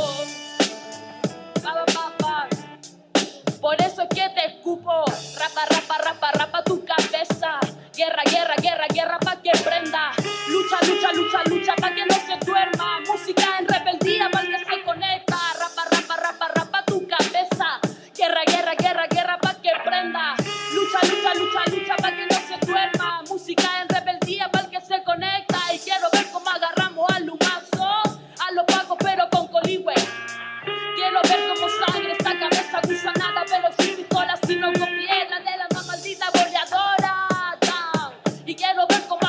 Por eso que te escupo. Rapa tu cabeza. Guerra pa' que prenda. Lucha pa' que no se duerma. Música en rebeldía pa' que se conecta. Rapa tu cabeza. Guerra pa' que prenda. Lucha pa' que no se duerma. Música en rebeldía pa' que se conecta. Y quiero ver cómo agarramos al lumazo, a los pacos pero con coligüe. Quiero ver cómo sangre esta cabeza gusanada, pero sin pistola, sino con piedra de la más maldita boleadora. Y quiero ver cómo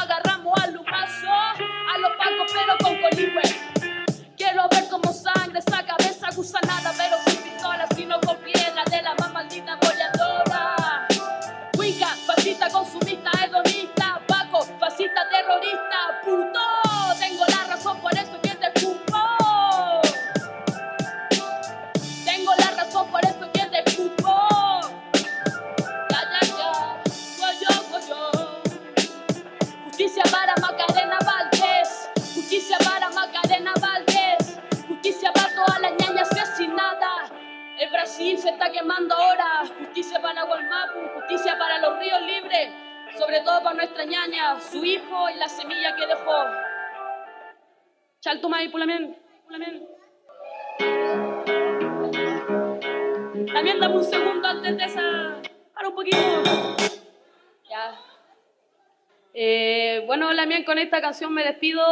Brasil se está quemando ahora. Justicia para Gualmapu, justicia para los ríos libres, sobre todo para nuestra ñaña, su hijo y la semilla que dejó. Chaltumay, Pulamén, Pulamén. También dame un segundo antes de esa. Para un poquito. Ya. Bueno, Lamien, con esta canción me despido.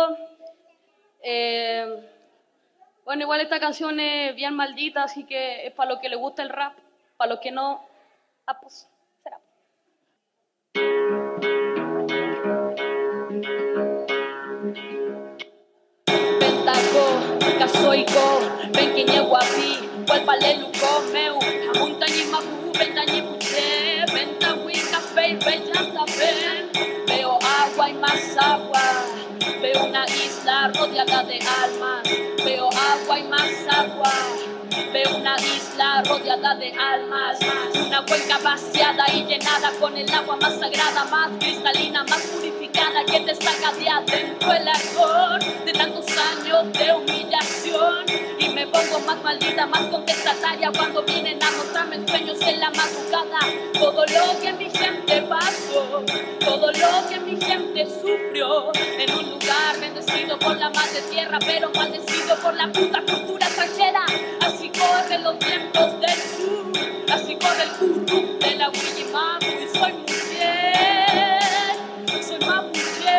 Bueno, igual esta canción es bien maldita, así que es para los que les gusta el rap. Para los que no, pues será. Pentaco, casoico, penqueñe guapi, huelpaleluco, meu, amuntañi mapu, ventañi puche, ventawi, café, bellanta, ven. Veo agua y más agua, veo una isla rodeada de almas, veo agua y más agua. Veo una isla rodeada de almas, una cuenca vaciada y llenada con el agua más sagrada, más cristalina, más purificada, que te saca de adentro el ardor de tantos años de humillación. Y me pongo más maldita, más contestataria cuando vienen a mostrarme sueños en la madrugada. Todo lo que mi gente pasó, todo lo que mi gente sufrió, en un lugar bendecido por la madre tierra, pero maldecido por la puta cultura extranjera. Así corren los vientos del sur, así corre el curru de la Wiñimapu. Y soy mapuche,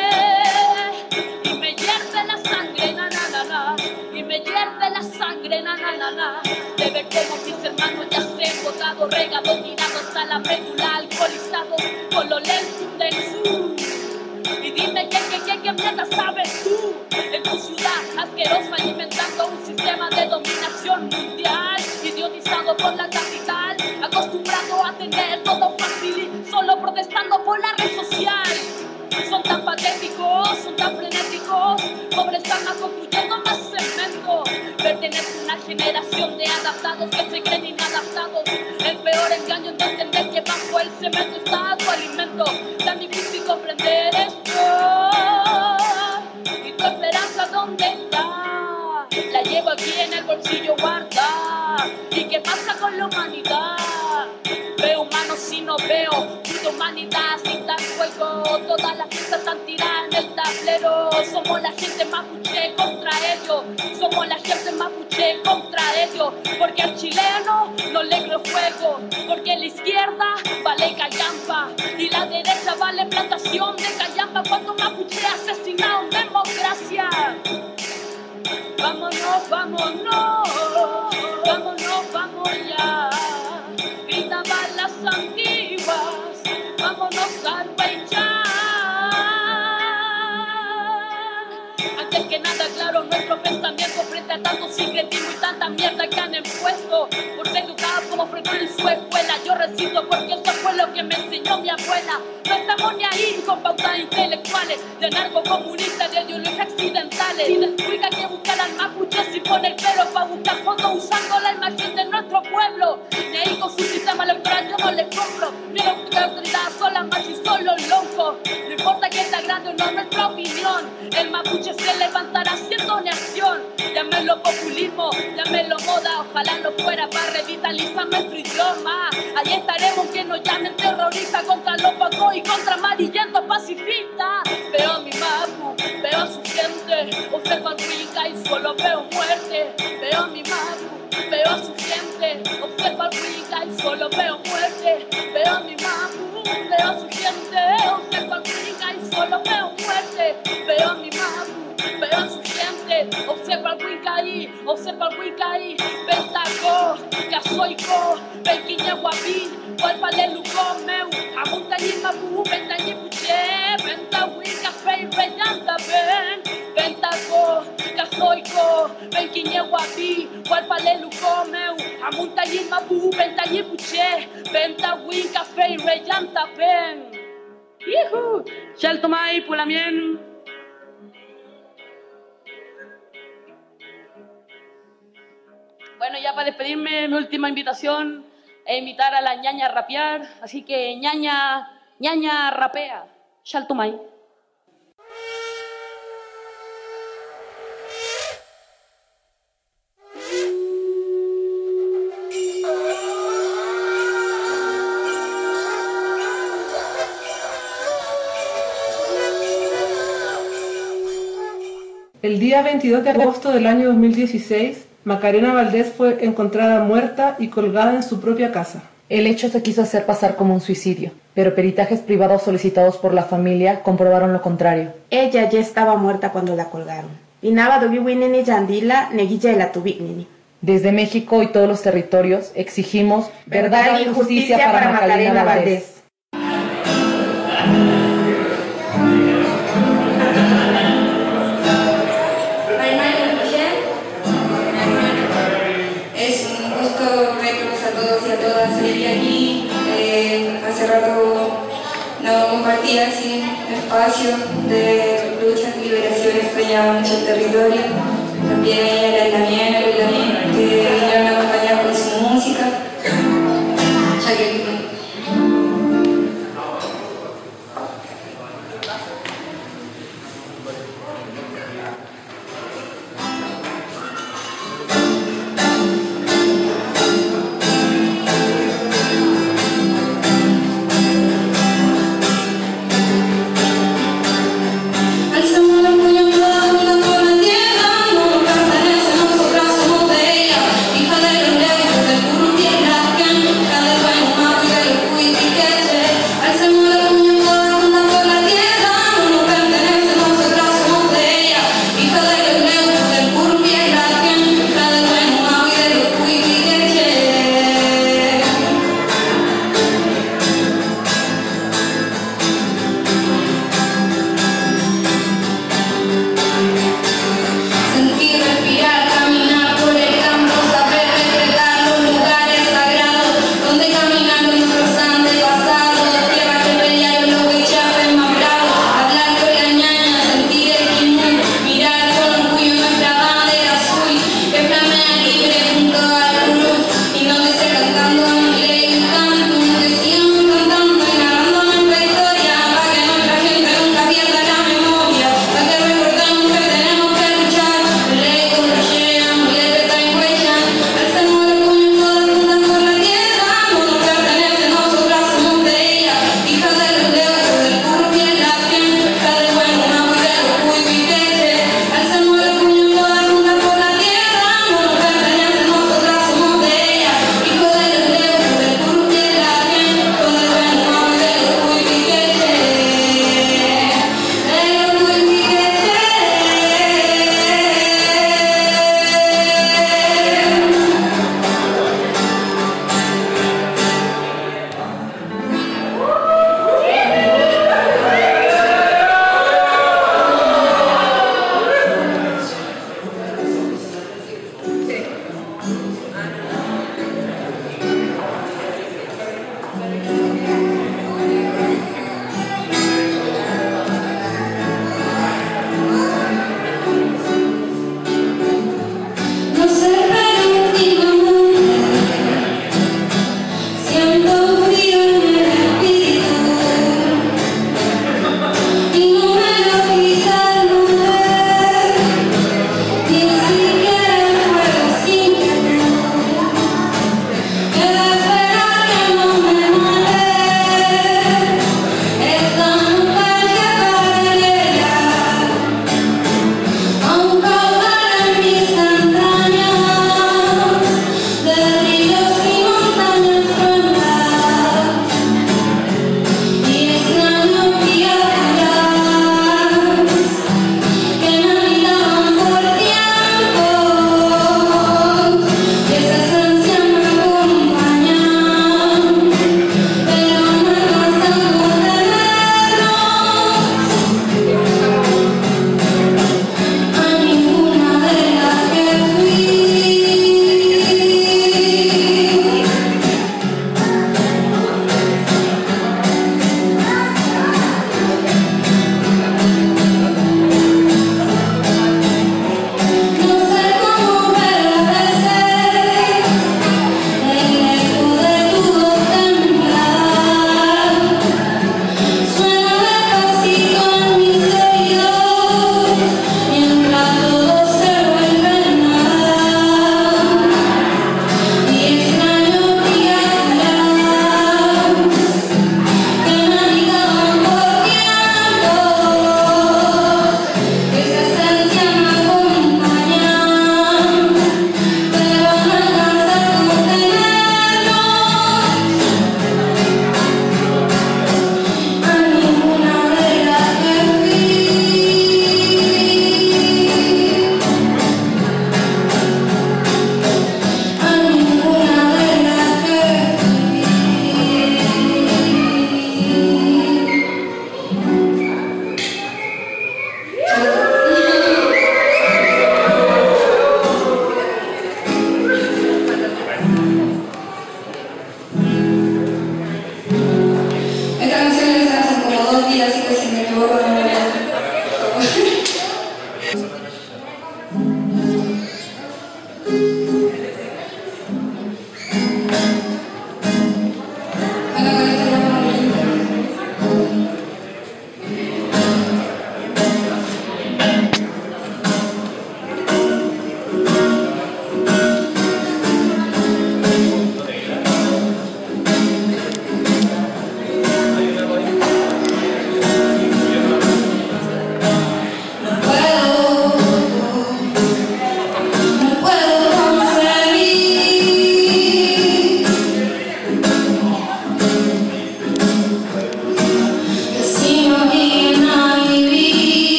y me hierve la sangre, na na na na, y me hierve la sangre, na na na na, de ver cómo mis hermanos ya se han botado, regados, tirados hasta la médula, alcoholizados con los lentos del sur. Y dime qué mierda sabes tú en tu ciudad asquerosa, alimentando un sistema de dominación mundial, idiotizado por la capital, acostumbrado a tener todo fácil y solo protestando por la red social. Son tan patéticos, son tan frenéticos, pobres almas construyendo más cemento. Pertenece a una generación de adaptados que se creen inadaptados. El peor engaño es de entender que bajo el cemento está tu alimento. Tan difícil comprender esto. ¿Y tu esperanza dónde está? La llevo aquí en el bolsillo guarda. ¿Y qué pasa con la humanidad? Veo humanos y no veo puta humanidad sin dar fuego. Todas las piezas están tiradas en el tablero. Somos la gente mapuche contra ellos. Somos la gente mapuche contra ellos. Porque al chileno no le creo fuego. Porque la izquierda vale callampa y la derecha vale plantación de callampa. Cuando mapuche asesinado en democracia. Vámonos, vámonos, vámonos, vamos ya. Gritaban las antiguas, vámonos al Beiyán. Antes que nada, claro, nuestro pensamiento frente a tanto secretismo y tanta mierda que han impuesto. Por ser educada como fregó en su escuela, yo resisto porque eso fue lo que me enseñó mi abuela. No estamos ni ahí con pautas intelectuales de narcocomunistas, de ideologías accidentales. Y descuida que buscar al mapuche sin poner pero para buscar fondos usando la imagen de nuestro pueblo. Ni ahí con su sistema electoral yo no les compro. Ni la autoridad son las más y son los locos. No importa que está grande o no nuestra opinión, el mapuche se levantará haciendo una acción. Llámelo populismo, llámelo moda, ojalá no fuera para revitalizar nuestro idioma. Ahí estaremos que nos llamen terroristas contra los pacos y contra amarillentos pacifistas. Veo a mi mapu, veo a su gente, observo al Wicca y solo veo muerte. Veo a mi mapu, veo a su gente, observo al Wicca y solo veo muerte. Veo a mi mapu, veo a su gente, observo al Wicca y solo veo muerte. Veo a mi mapu, veo a su gente, observa al Wiccaí, observa al Wiccaí. Pentaco, casoico, penquiñe guapín, hualpaleluco, meu, amuntañi mapu, ventañi puche, pentawi, café y bellanta, ven. Pentaco, casoico, penquiñe guapí, hualpaleluco, meu, amuntañi mapu, ventañi puche, pentawi, café y bellanta, ven. ¡Yuhu! Chaltomay, Pulamien. Bueno, ya para despedirme, mi última invitación es invitar a la ñaña a rapear. Así que ñaña rapea. Chaltomay. El día 22 de agosto del año 2016, Macarena Valdés fue encontrada muerta y colgada en su propia casa. El hecho se quiso hacer pasar como un suicidio, pero peritajes privados solicitados por la familia comprobaron lo contrario. Ella ya estaba muerta cuando la colgaron. Desde México y todos los territorios exigimos verdad y justicia para Macarena Valdés. Es un gusto verlos a todos y a todas hoy aquí. Hace rato no compartía así espacio de lucha y liberación, extrañaba mucho el territorio. También era la mía, que vinieron a acompañar con su música. Ya que Hija de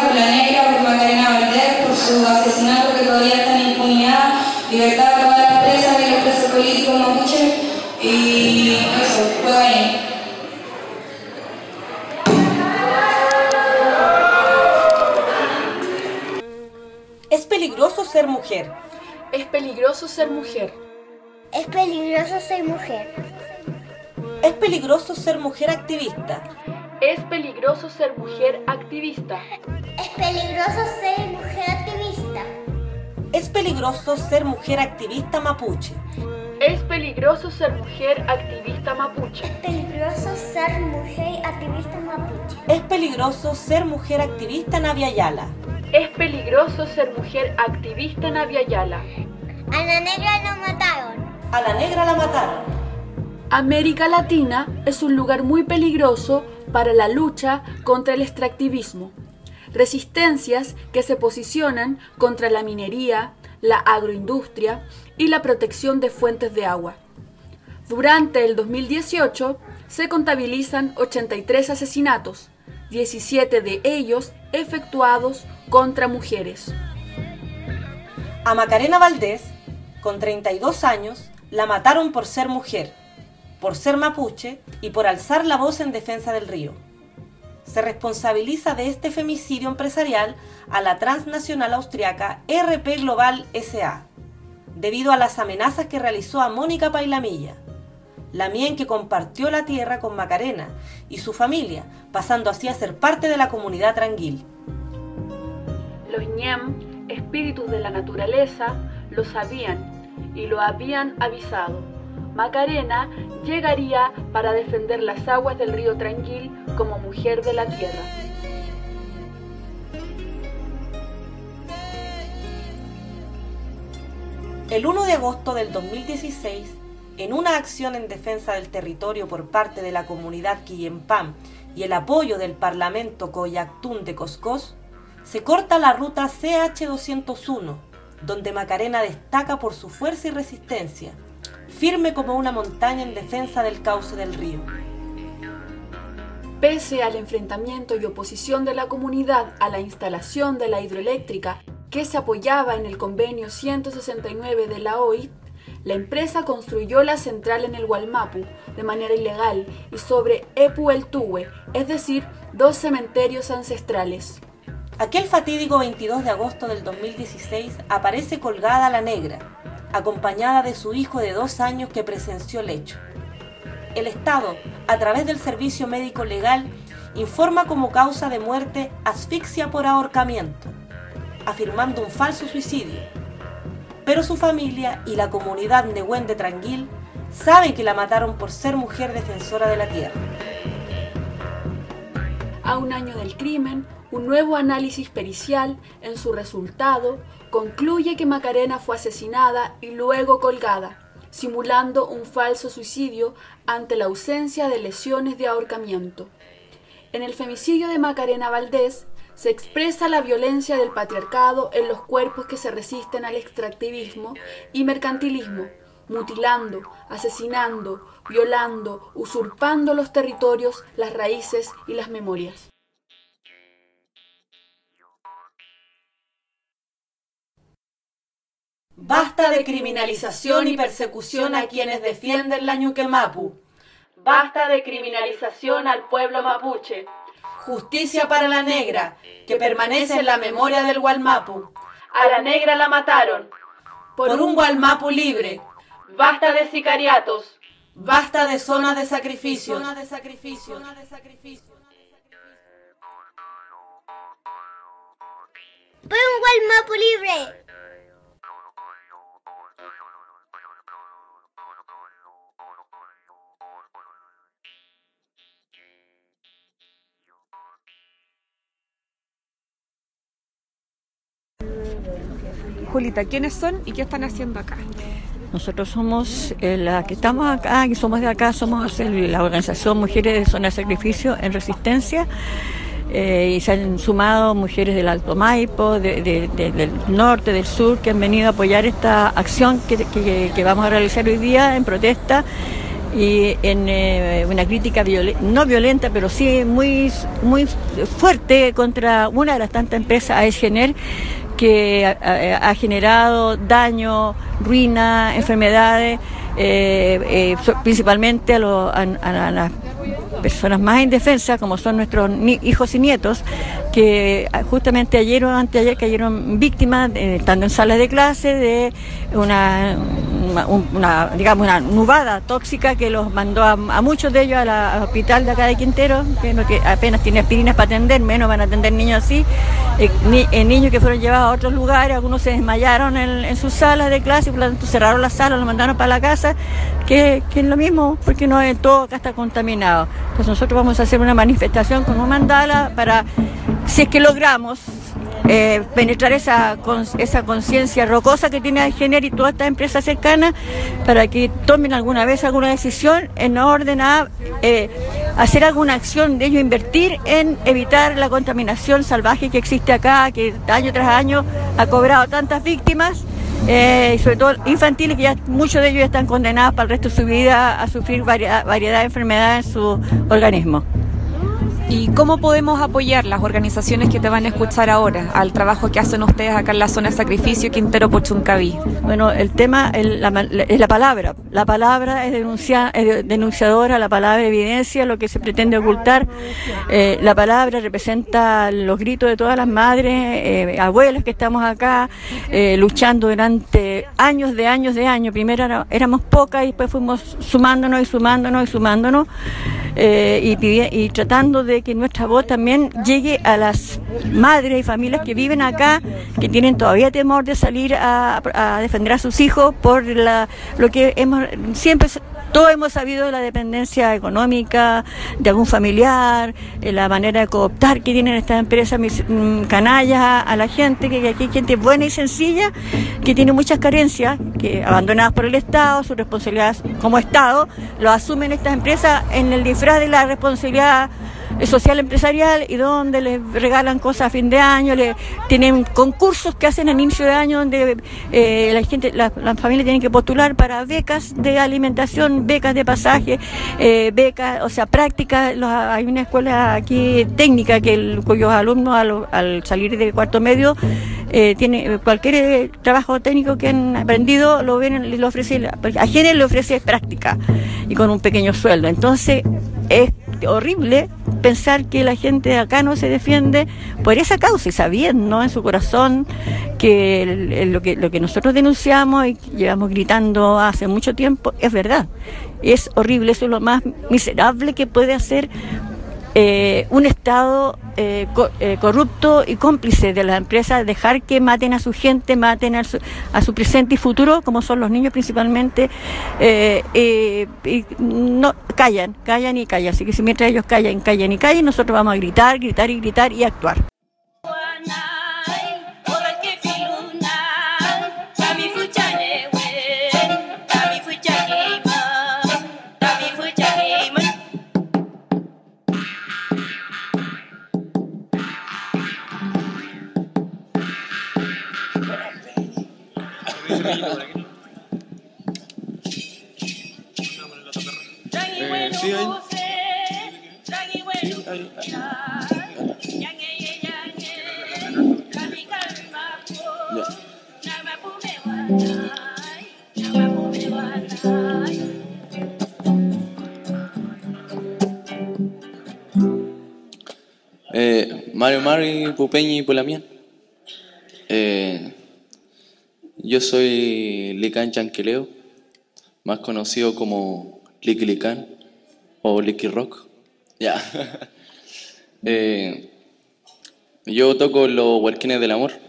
por la negra, por Macarena Valdés, por su asesinato que todavía está en impunidad, libertad para todas las presas y los presos políticos mapuche, y eso, fue ahí. Es peligroso ser mujer. Es peligroso ser mujer. Es peligroso ser mujer. Es peligroso ser mujer activista. Es peligroso ser mujer activista. Es peligroso ser mujer activista. Es peligroso ser mujer activista mapuche. Es peligroso ser mujer activista mapuche. Es peligroso ser mujer activista mapuche. Es peligroso ser mujer activista Navia Yala. Es peligroso ser mujer activista Navia Yala. A la negra la mataron. A la negra la mataron. América Latina es un lugar muy peligroso para la lucha contra el extractivismo. Resistencias que se posicionan contra la minería, la agroindustria y la protección de fuentes de agua. Durante el 2018 se contabilizan 83 asesinatos, 17 de ellos efectuados contra mujeres. A Macarena Valdés, con 32 años, la mataron por ser mujer, por ser mapuche y por alzar la voz en defensa del río. Se responsabiliza de este femicidio empresarial a la transnacional austriaca RP Global S.A., debido a las amenazas que realizó a Mónica Pailamilla, la mien que compartió la tierra con Macarena y su familia, pasando así a ser parte de la comunidad Tranguil. Los ñem, espíritus de la naturaleza, lo sabían y lo habían avisado. Macarena llegaría para defender las aguas del río Tranguil como mujer de la tierra. El 1 de agosto del 2016, en una acción en defensa del territorio por parte de la comunidad Quillempam y el apoyo del Parlamento Coyactún de Coscós, se corta la ruta CH201, donde Macarena destaca por su fuerza y resistencia, firme como una montaña en defensa del cauce del río. Pese al enfrentamiento y oposición de la comunidad a la instalación de la hidroeléctrica que se apoyaba en el convenio 169 de la OIT, la empresa construyó la central en el Gualmapu de manera ilegal y sobre Epu el Tuwe, es decir, 2 cementerios ancestrales. Aquel fatídico 22 de agosto del 2016 aparece colgada la negra, acompañada de su hijo de 2 años que presenció el hecho. El Estado, a través del Servicio Médico Legal, informa como causa de muerte asfixia por ahorcamiento, afirmando un falso suicidio. Pero su familia y la comunidad Nehuen de Tranguil saben que la mataron por ser mujer defensora de la tierra. A un año del crimen, un nuevo análisis pericial, en su resultado, concluye que Macarena fue asesinada y luego colgada, simulando un falso suicidio ante la ausencia de lesiones de ahorcamiento. En el femicidio de Macarena Valdés, se expresa la violencia del patriarcado en los cuerpos que se resisten al extractivismo y mercantilismo, mutilando, asesinando, violando, usurpando los territorios, las raíces y las memorias. Basta de criminalización y persecución a quienes defienden la Ñuquemapu. Basta de criminalización al pueblo mapuche. Justicia para la negra, que permanece en la memoria del Gualmapu. A la negra la mataron. Por un Gualmapu libre. Basta de sicariatos. Basta de zonas de sacrificio. Por un Gualmapu libre. Julita, ¿quiénes son y qué están haciendo acá? Nosotros somos las que estamos acá, que somos de acá, somos la organización Mujeres de Zona de Sacrificio en Resistencia, y se han sumado mujeres del Alto Maipo, del norte, del sur, que han venido a apoyar esta acción que vamos a realizar hoy día en protesta y en una crítica no violenta, pero sí muy fuerte contra una de las tantas empresas, AES-Gener, que ha generado daño, ruina, enfermedades, principalmente a las personas más indefensas, como son nuestros hijos y nietos, que justamente ayer o anteayer cayeron víctimas, estando en salas de clase, de una nubada tóxica que los mandó a muchos de ellos al hospital de acá de Quintero, que apenas tiene aspirinas para atender, menos van a atender niños así, niños que fueron llevados a otros lugares, algunos se desmayaron en sus salas de clase, por lo tanto cerraron las salas, los mandaron para la casa, que es lo mismo, porque no es todo acá está contaminado. Entonces nosotros vamos a hacer una manifestación con un mandala para, si es que logramos penetrar esa conciencia rocosa que tiene AES-Gener y todas estas empresas cercanas, para que tomen alguna vez alguna decisión en orden a hacer alguna acción de ellos, invertir en evitar la contaminación salvaje que existe acá, que año tras año ha cobrado tantas víctimas, y sobre todo infantiles, que ya muchos de ellos están condenados para el resto de su vida a sufrir variedad de enfermedades en su organismo. ¿Y cómo podemos apoyar las organizaciones que te van a escuchar ahora al trabajo que hacen ustedes acá en la zona de sacrificio Quintero Puchuncaví? Bueno, el tema es la palabra. La palabra es denunciadora, la palabra evidencia lo que se pretende ocultar. La palabra representa los gritos de todas las madres, abuelas que estamos acá, luchando durante años. Primero éramos pocas y después fuimos sumándonos, y tratando de que nuestra voz también llegue a las madres y familias que viven acá, que tienen todavía temor de salir a defender a sus hijos por lo que todos hemos sabido de la dependencia económica de algún familiar, la manera de cooptar que tienen estas empresas canallas a la gente, que aquí hay gente buena y sencilla, que tiene muchas carencias, que abandonadas por el Estado, su responsabilidad como Estado, lo asumen estas empresas en el disfraz de la responsabilidad social empresarial, y donde les regalan cosas a fin de año, tienen concursos que hacen a inicio de año donde las familias tienen que postular para becas de alimentación, becas de pasaje, becas, o sea, prácticas. Hay una escuela aquí técnica cuyos alumnos al salir de cuarto medio tiene cualquier trabajo técnico que han aprendido, lo ofrece, a Gener le ofrece práctica y con un pequeño sueldo. Entonces es horrible pensar que la gente de acá no se defiende por esa causa, y sabiendo en su corazón que lo que nosotros denunciamos y llevamos gritando hace mucho tiempo es verdad. Es horrible, eso es lo más miserable que puede hacer un Estado corrupto y cómplice de las empresas, dejar que maten a su gente, maten a su presente y futuro, como son los niños principalmente, y no callan. Así que si mientras ellos callan, nosotros vamos a gritar y actuar. Mario Mari, Pupeñi, Pulamien. Yo soy Lican Chanquileo, más conocido como Licky Lican o Licky Rock. Ya. Yo toco los huerquines del amor.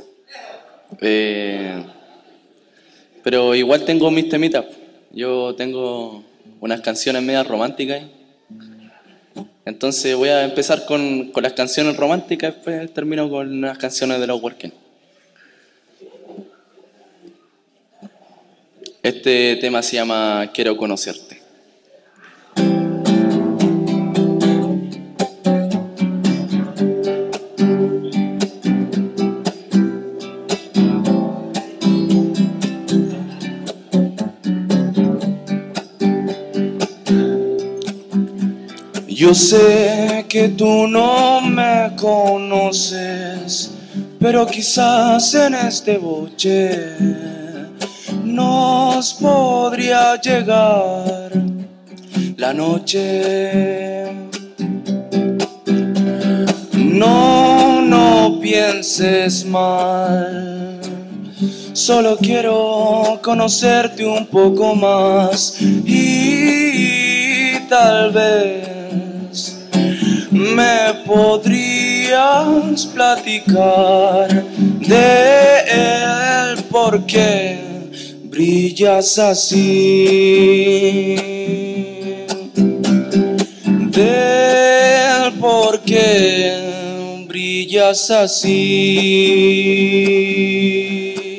Pero igual tengo mis temitas. Yo tengo unas canciones medias románticas. Entonces voy a empezar con las canciones románticas, después termino con las canciones de los huerquines. Este tema se llama Quiero conocerte. Yo sé que tú no me conoces, pero quizás en este boche nos podría llegar la noche. No pienses mal, solo quiero conocerte un poco más y tal vez me podrías platicar de él, porque brillas así, de él porque brillas así.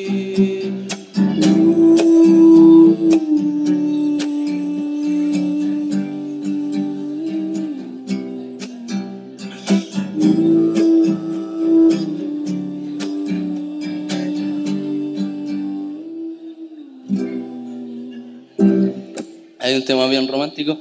Hay un tema bien romántico.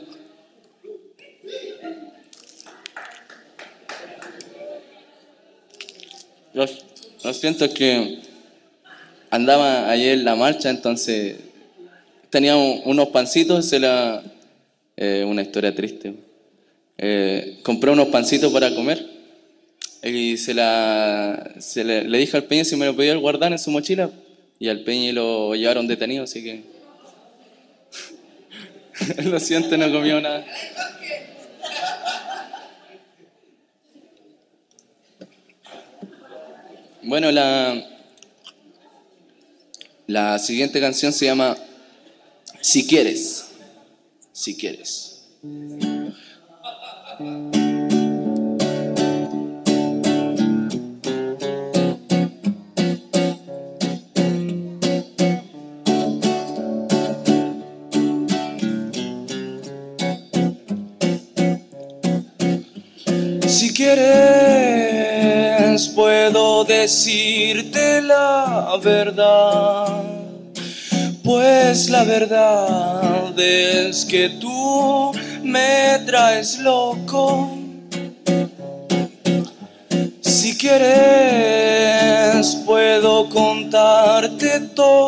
Lo siento, que andaba ayer en la marcha, entonces tenía unos pancitos, una historia triste. Compré unos pancitos para comer y le dije al Peña si me lo podía guardar en su mochila, y al Peña lo llevaron detenido, así que lo siento, no comió nada. Bueno, la siguiente canción se llama Si Quieres. Si Quieres. Si quieres, puedo decirte la verdad, pues la verdad es que tú me traes loco. Si quieres, puedo contarte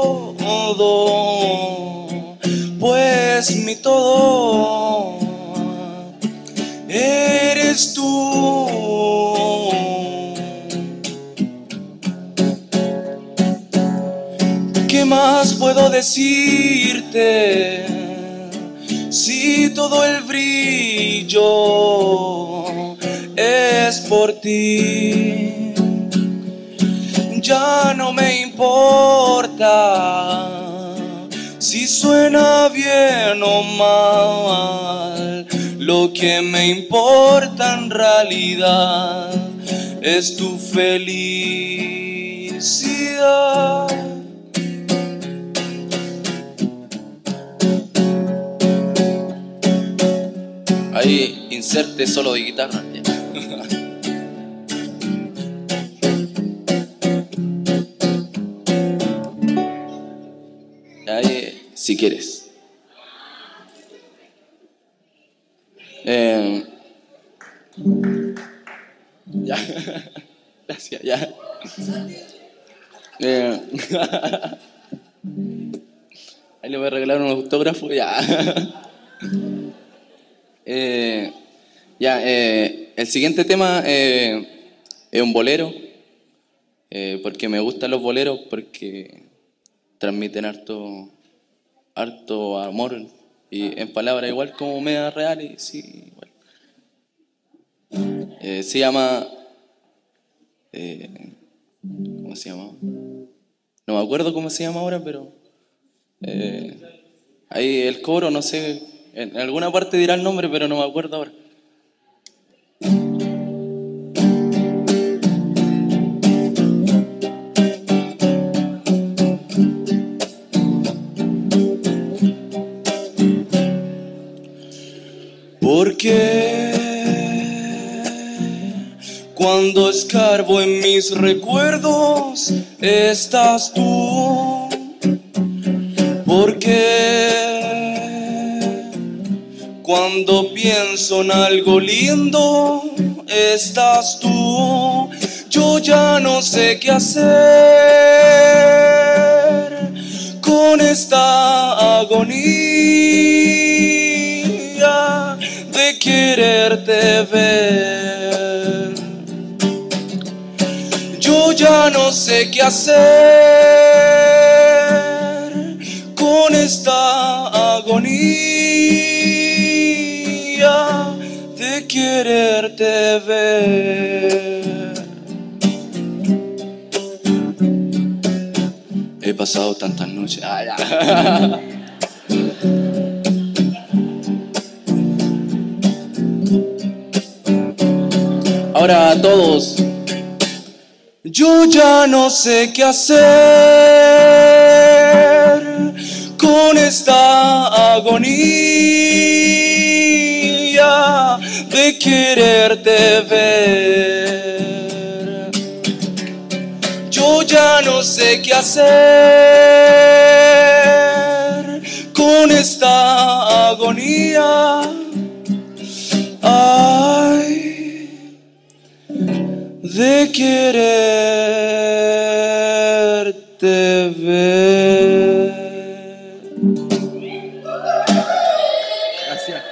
todo, pues mi todo eres tú. ¿Qué más puedo decirte si todo el brillo es por ti? Ya no me importa si suena bien o mal. Lo que me importa en realidad es tu felicidad. Ahí inserte solo de guitarra. Ahí, si quieres. Ya. Gracias, ya. Ahí le voy a regalar un autógrafo, ya. El siguiente tema es un bolero, porque me gustan los boleros, porque transmiten harto amor, y en palabras igual como media reales, sí, igual. Se llama ¿cómo se llama? No me acuerdo cómo se llama ahora, pero ahí el coro, no sé, en alguna parte dirá el nombre, pero no me acuerdo ahora. Porque cuando escarbo en mis recuerdos estás tú. Porque Cuando pienso en algo lindo, estás tú. Yo ya no sé qué hacer con esta agonía de quererte ver. Yo ya no sé qué hacer con esta agonía de quererte ver. He pasado tantas noches. Ahora a todos. Yo ya no sé qué hacer con esta agonía de quererte ver. Yo ya no sé qué hacer con esta agonía. Ay, de quererte ver. Gracias.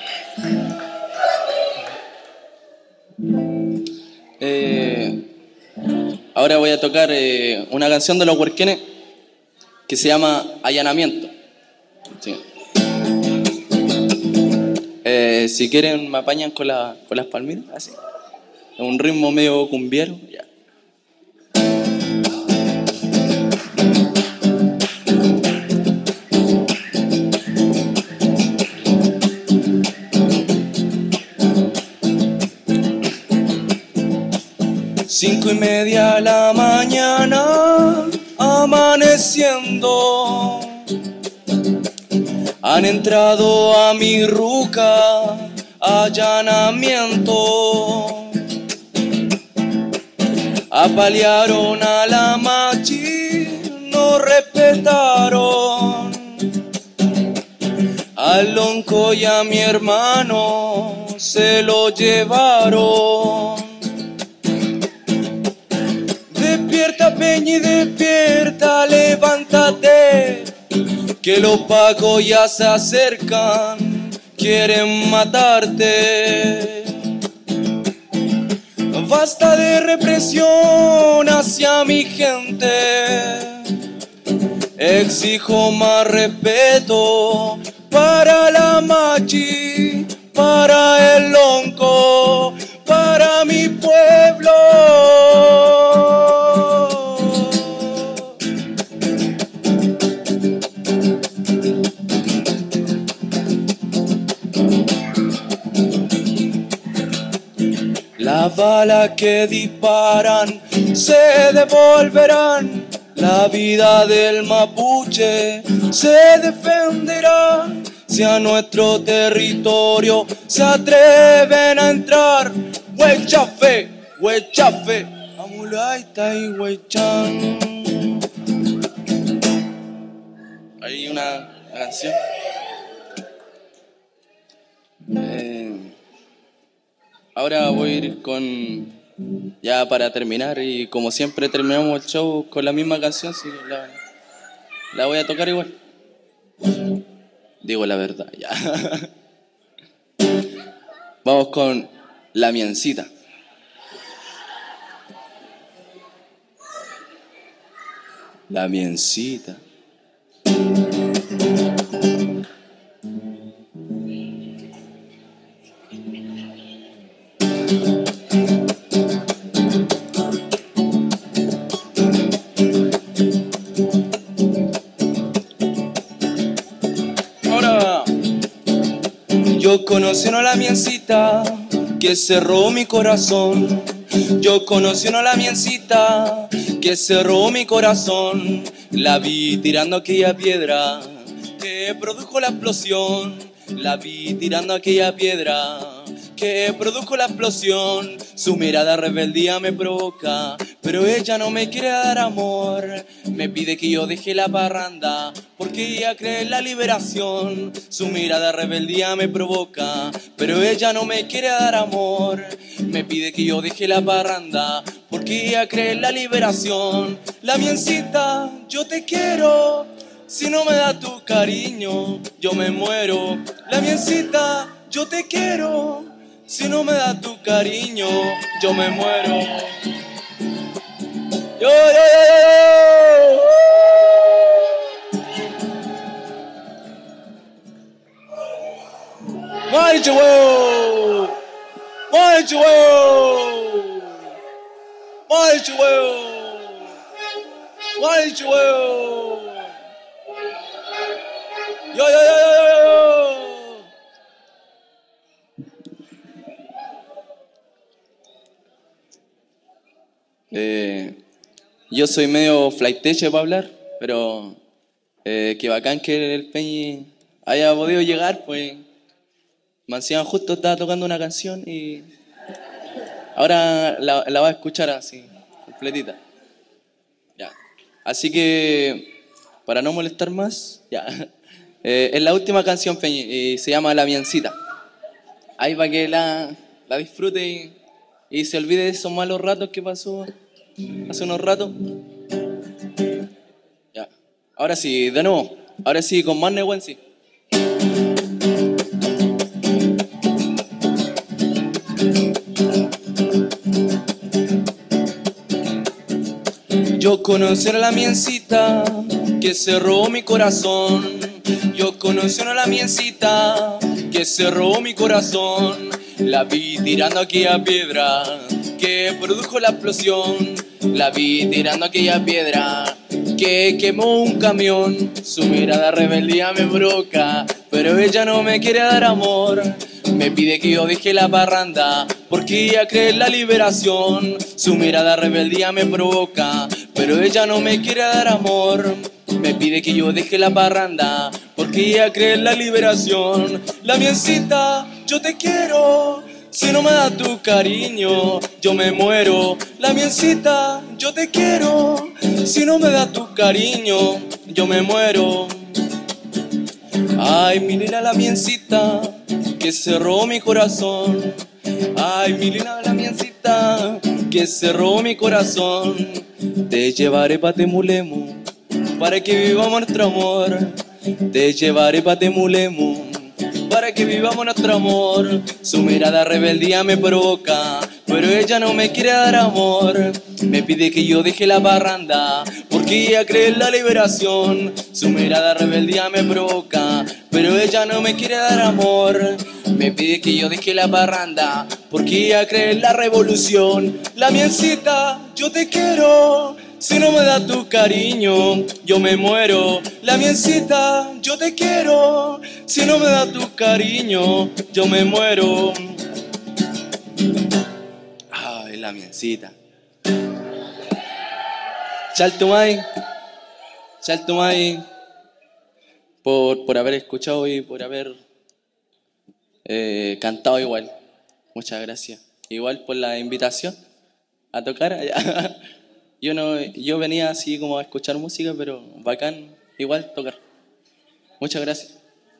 Ahora voy a tocar una canción de los Huerquenes que se llama Allanamiento. Sí. Si quieren me apañan con las palmitas, así. Un ritmo medio cumbiero, ya. 5:30 de la mañana, amaneciendo, han entrado a mi ruca, allanamiento. Apalearon a la machi, no respetaron al lonco y a mi hermano se lo llevaron. Despierta, Peñi, despierta, levántate, que los pacos ya se acercan, quieren matarte. Basta de represión hacia mi gente, exijo más respeto para la machi, para el lonco, para mi pueblo. Las balas que disparan se devolverán, la vida del mapuche se defenderá. Si a nuestro territorio se atreven a entrar, Huechafe, Huechafe, Amulaita y Huechan. Hay una canción. Ahora voy a ir con, ya para terminar, y como siempre terminamos el show con la misma canción, sí, la voy a tocar igual. Digo la verdad, ya. Vamos con La Miencita. La Miencita. Yo conocí una la miencita que cerró mi corazón. Yo conocí una la miencita que cerró mi corazón. La vi tirando aquella piedra que produjo la explosión. La vi tirando aquella piedra que produjo la explosión. Su mirada rebeldía me provoca, pero ella no me quiere dar amor. Me pide que yo deje la parranda porque ella cree en la liberación. Su mirada de rebeldía me provoca, pero ella no me quiere dar amor. Me pide que yo deje la parranda porque ella cree en la liberación. La miencita, yo te quiero. Si no me das tu cariño, yo me muero. La miencita, yo te quiero. Si no me das tu cariño, yo me muero. Yo. Marchueo. Yo. Yo soy medio flaiteche para hablar, pero qué bacán que el Peñi haya podido llegar, pues Mancilla justo estaba tocando una canción y ahora la va a escuchar así, completita. Ya. Así que, para no molestar más, ya. Es la última canción, Peñi, y se llama La Miencita. Ahí para que la disfrute y se olvide de esos malos ratos que pasó hace unos ratos. Ya. Ahora sí, de nuevo. Ahora sí, con más nehuensi. Yo conocí a la miencita que se robó mi corazón. Yo conocí a la miencita que se robó mi corazón. La vi tirando aquella piedra que produjo la explosión. La vi tirando aquella piedra que quemó un camión. Su mirada de rebeldía me provoca, pero ella no me quiere dar amor. Me pide que yo deje la parranda porque ella cree en la liberación. Su mirada de rebeldía me provoca, pero ella no me quiere dar amor. Me pide que yo deje la parranda porque ella cree en la liberación. La miencita, yo te quiero. Si no me das tu cariño, yo me muero. La miencita, yo te quiero. Si no me das tu cariño, yo me muero. Ay, mi nena la miencita, que se robó mi corazón. Ay, mi nena la miencita, que se robó mi corazón. Te llevaré pa' Temulemo, para que vivamos nuestro amor. Te llevaré pa' Temulemo, para que vivamos nuestro amor. Su mirada de rebeldía me provoca, pero ella no me quiere dar amor. Me pide que yo deje la parranda porque ella cree en la liberación. Su mirada de rebeldía me provoca, pero ella no me quiere dar amor. Me pide que yo deje la parranda porque ella cree en la revolución. La miencita, yo te quiero. Si no me das tu cariño, yo me muero. La miencita, yo te quiero. Si no me das tu cariño, yo me muero. Ay, la miencita. Chaltumay por haber escuchado y por haber cantado igual. Muchas gracias. Igual por la invitación a tocar allá. Yo venía así como a escuchar música, pero bacán igual tocar. Muchas gracias.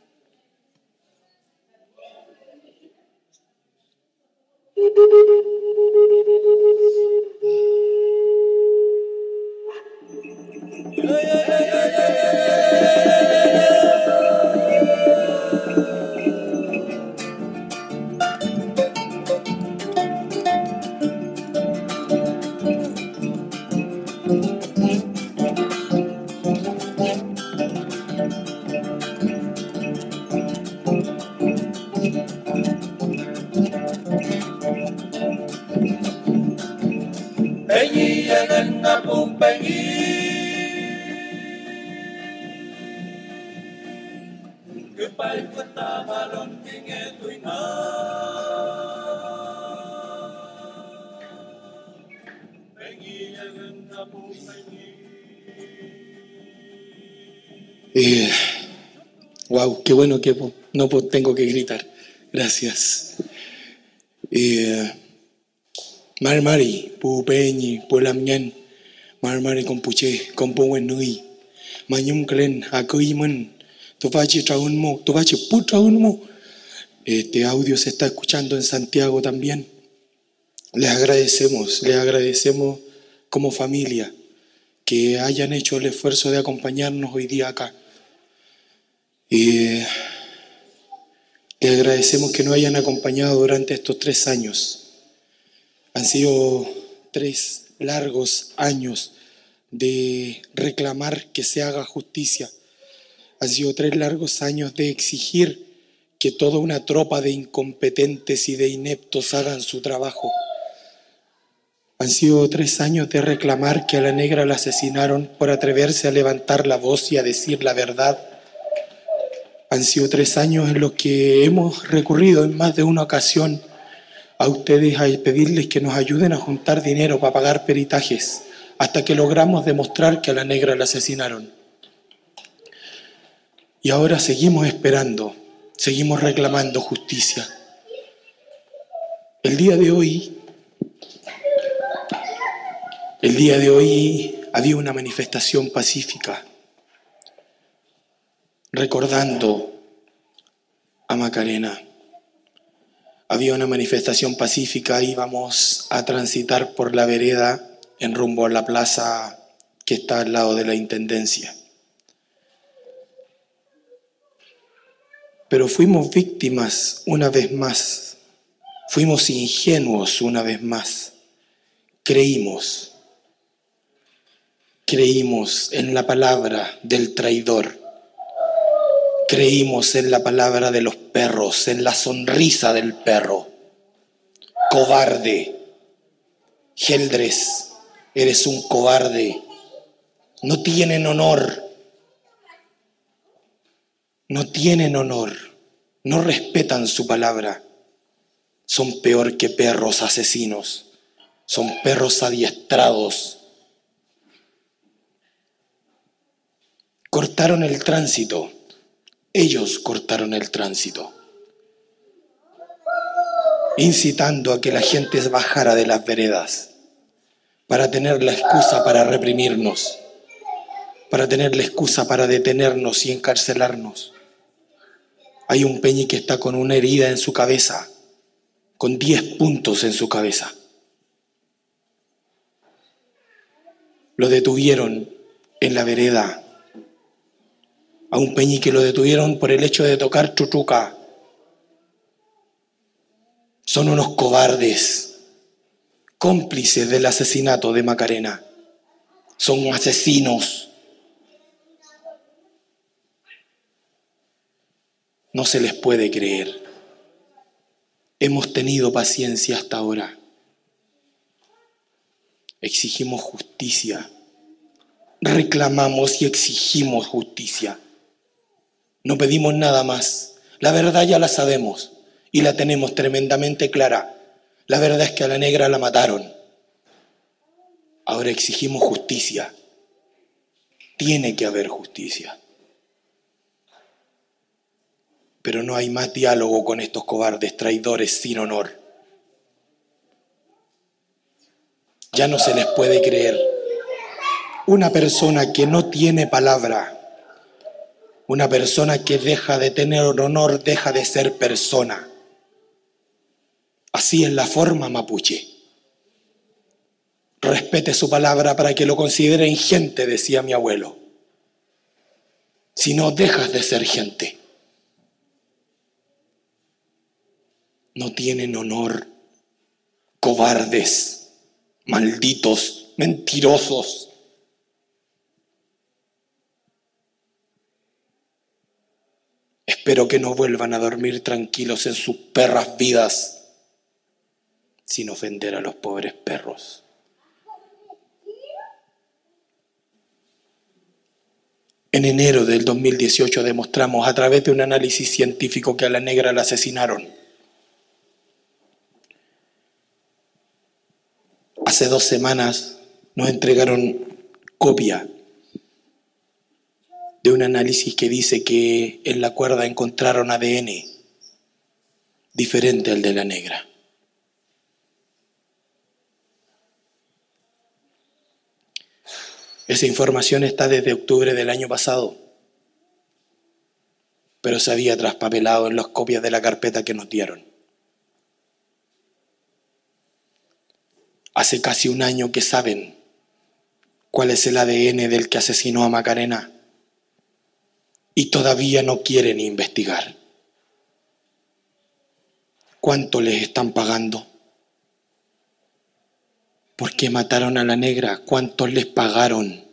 Wow, qué bueno que no tengo que gritar. Gracias. Mari, Pupeñi, Polamñan, Marmari compuche, compowen nui. Mayum klen, akoiman. Tovache traunmo, tovache putraunmo. Este audio se está escuchando en Santiago también. Les agradecemos como familia que hayan hecho el esfuerzo de acompañarnos hoy día acá. Les agradecemos que nos hayan acompañado durante estos 3 años. Han sido 3 largos años de reclamar que se haga justicia. Han sido 3 largos años de exigir que toda una tropa de incompetentes y de ineptos hagan su trabajo. Han sido 3 años de reclamar que a la negra la asesinaron por atreverse a levantar la voz y a decir la verdad. Han sido 3 años en los que hemos recurrido en más de una ocasión a ustedes a pedirles que nos ayuden a juntar dinero para pagar peritajes, hasta que logramos demostrar que a la negra la asesinaron. Y ahora seguimos esperando, seguimos reclamando justicia. El día de hoy había una manifestación pacífica recordando a Macarena. Había una manifestación pacífica, íbamos a transitar por la vereda en rumbo a la plaza que está al lado de la Intendencia. Pero fuimos víctimas una vez más, fuimos ingenuos una vez más, creímos en la palabra del traidor, creímos en la palabra de los perros, en la sonrisa del perro. Cobarde, Geldres, eres un cobarde, no tienen honor, no respetan su palabra, son peor que perros asesinos, son perros adiestrados. Cortaron el tránsito, ellos cortaron el tránsito, incitando a que la gente bajara de las veredas para tener la excusa para reprimirnos, para tener la excusa para detenernos y encarcelarnos. Hay un Peñi que está con una herida en su cabeza, con 10 puntos en su cabeza. Lo detuvieron en la vereda. A un Peñi que lo detuvieron por el hecho de tocar chuchuca. Son unos cobardes, cómplices del asesinato de Macarena. Son asesinos. No se les puede creer. Hemos tenido paciencia hasta ahora. Exigimos justicia. Reclamamos y exigimos justicia. No pedimos nada más. La verdad ya la sabemos y la tenemos tremendamente clara. La verdad es que a la negra la mataron. Ahora exigimos justicia. Tiene que haber justicia. Pero no hay más diálogo con estos cobardes traidores sin honor. Ya no se les puede creer. Una persona que no tiene palabra, una persona que deja de tener honor, deja de ser persona. Así es la forma mapuche. Respete su palabra para que lo consideren gente, decía mi abuelo. Si no, dejas de ser gente. No tienen honor, cobardes, malditos, mentirosos. Espero que no vuelvan a dormir tranquilos en sus perras vidas, sin ofender a los pobres perros. En enero del 2018 demostramos a través de un análisis científico que a la negra la asesinaron. Hace 2 semanas nos entregaron copia de un análisis que dice que en la cuerda encontraron ADN diferente al de la negra. Esa información está desde octubre del año pasado, pero se había traspapelado en las copias de la carpeta que nos dieron. Hace casi un año que saben cuál es el ADN del que asesinó a Macarena y todavía no quieren investigar. ¿Cuánto les están pagando? ¿Por qué mataron a la negra? ¿Cuánto les pagaron?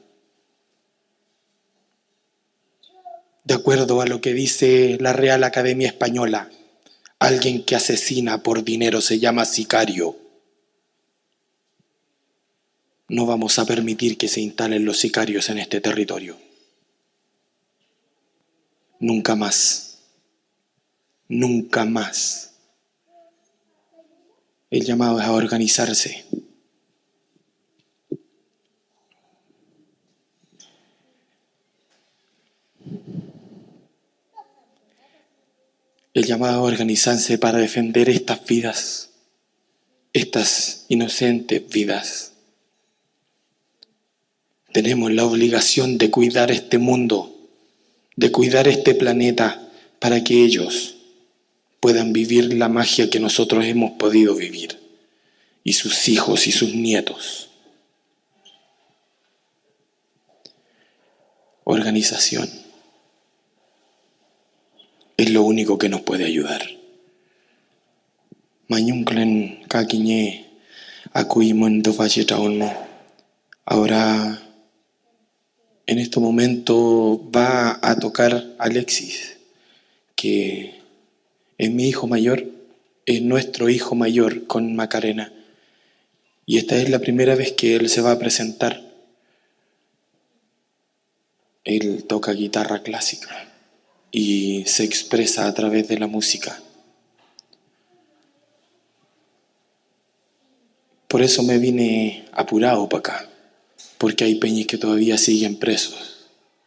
De acuerdo a lo que dice la Real Academia Española, alguien que asesina por dinero se llama sicario. No vamos a permitir que se instalen los sicarios en este territorio. Nunca más. Nunca más. El llamado es a organizarse. El llamado a organizarse para defender estas vidas, estas inocentes vidas. Tenemos la obligación de cuidar este mundo, de cuidar este planeta, para que ellos puedan vivir la magia que nosotros hemos podido vivir, y sus hijos y sus nietos. Organización es lo único que nos puede ayudar. Mañunclen kakiñe akuimon dovachetaonmo. Ahora, en este momento va a tocar Alexis, que es mi hijo mayor, es nuestro hijo mayor con Macarena. Y esta es la primera vez que él se va a presentar. Él toca guitarra clásica y se expresa a través de la música. Por eso me vine apurado para acá, porque hay peñis que todavía siguen presos.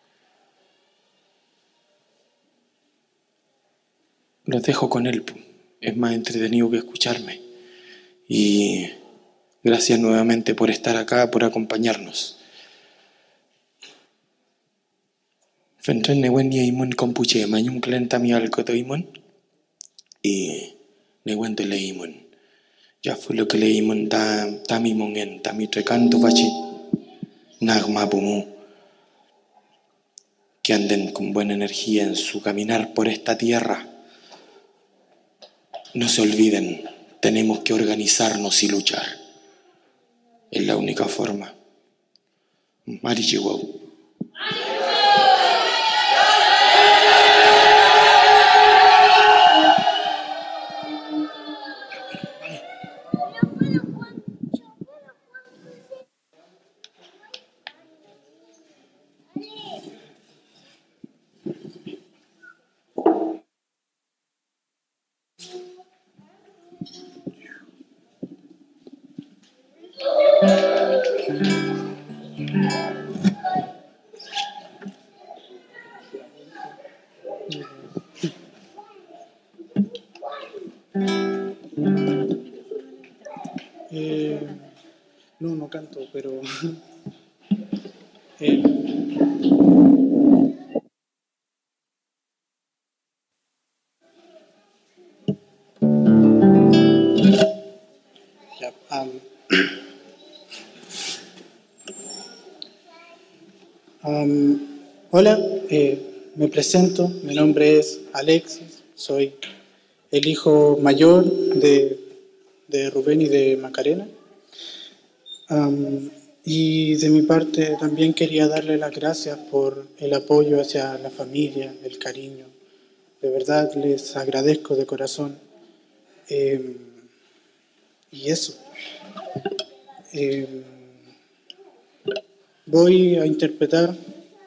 Los dejo con él, es más entretenido que escucharme. Y gracias nuevamente por estar acá, por acompañarnos. Fentren newen yaimun kompuche mayum klenta mi alcotoimon y newen te leimun. Ya fue lo que leímon ta mi mongen, ta mi trecanto bachit. Nagma Bumu, que anden con buena energía en su caminar por esta tierra. No se olviden, tenemos que organizarnos y luchar. Es la única forma. Marichihuau. No canto, pero hola, me presento, mi nombre es Alexis, soy el hijo mayor de Rubén y de Macarena. Y de mi parte también quería darle las gracias por el apoyo hacia la familia, el cariño. De verdad les agradezco de corazón. Y eso. Voy a interpretar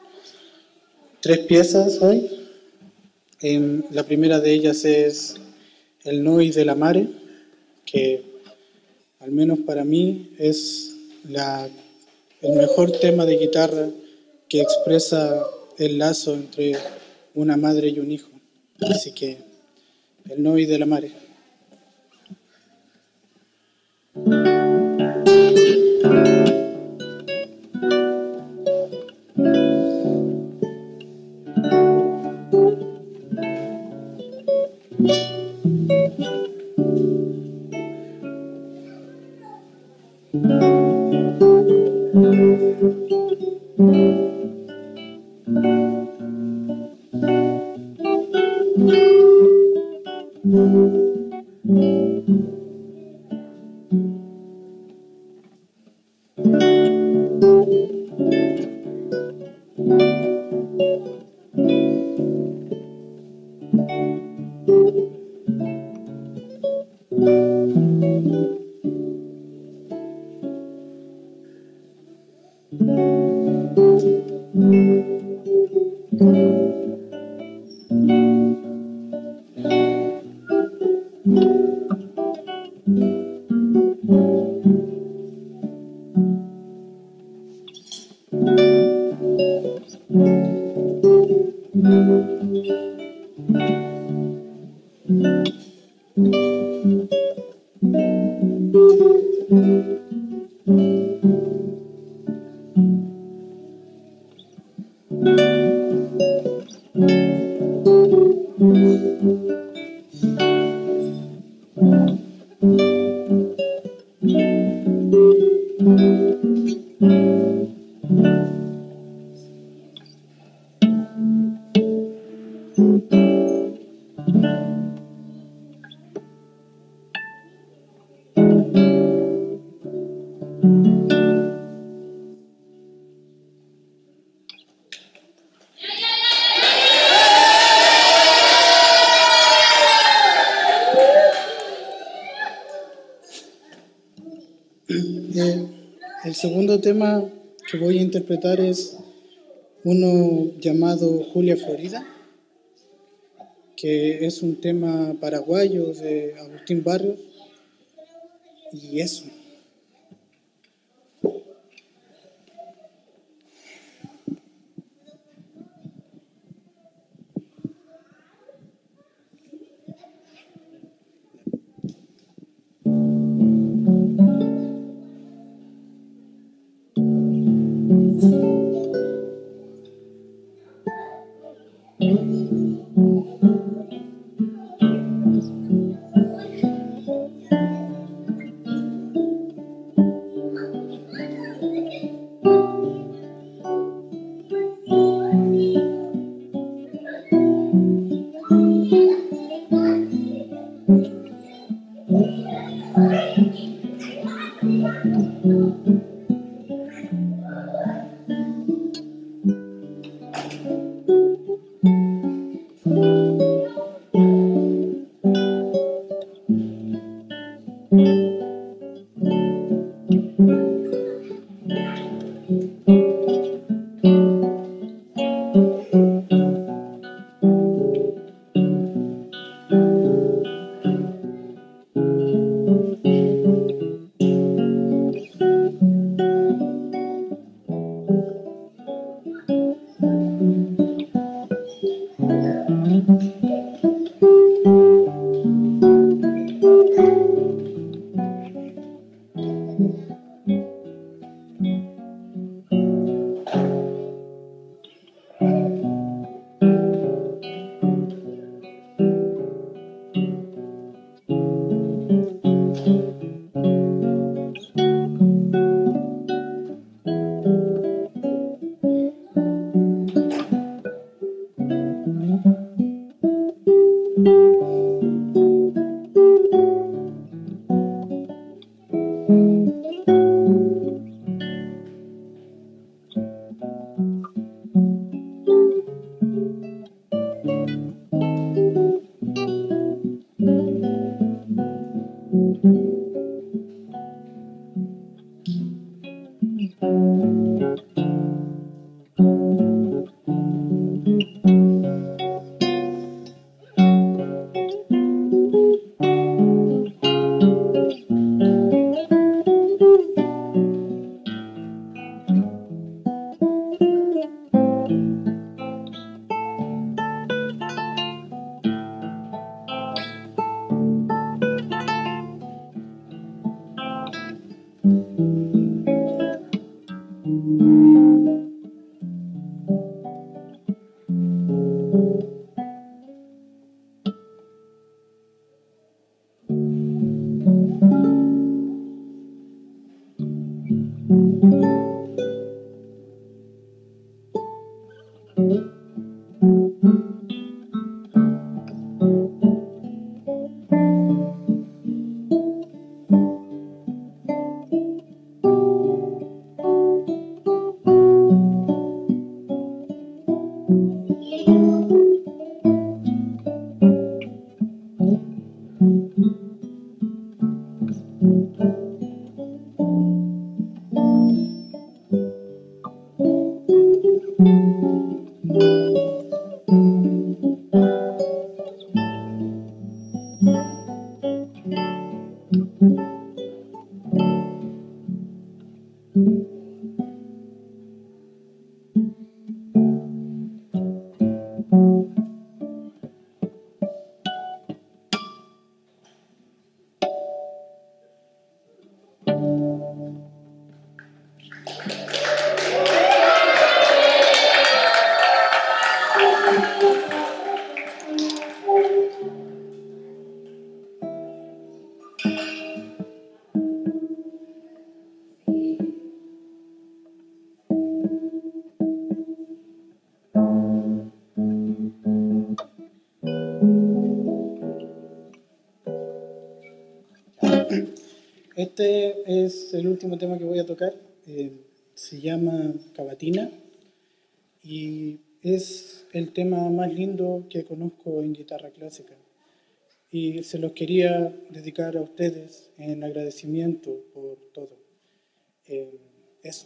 3 piezas hoy. La primera de ellas es El Noi de la Mare, que al menos para mí es el mejor tema de guitarra que expresa el lazo entre una madre y un hijo. Así que El Noi de la Mare. El segundo tema que voy a interpretar es uno llamado Julia Florida, que es un tema paraguayo de Agustín Barrios, y eso. Este es el último tema que voy a tocar. Se llama Cavatina y es el tema más lindo que conozco en guitarra clásica. Y se los quería dedicar a ustedes en agradecimiento por todo. Eso.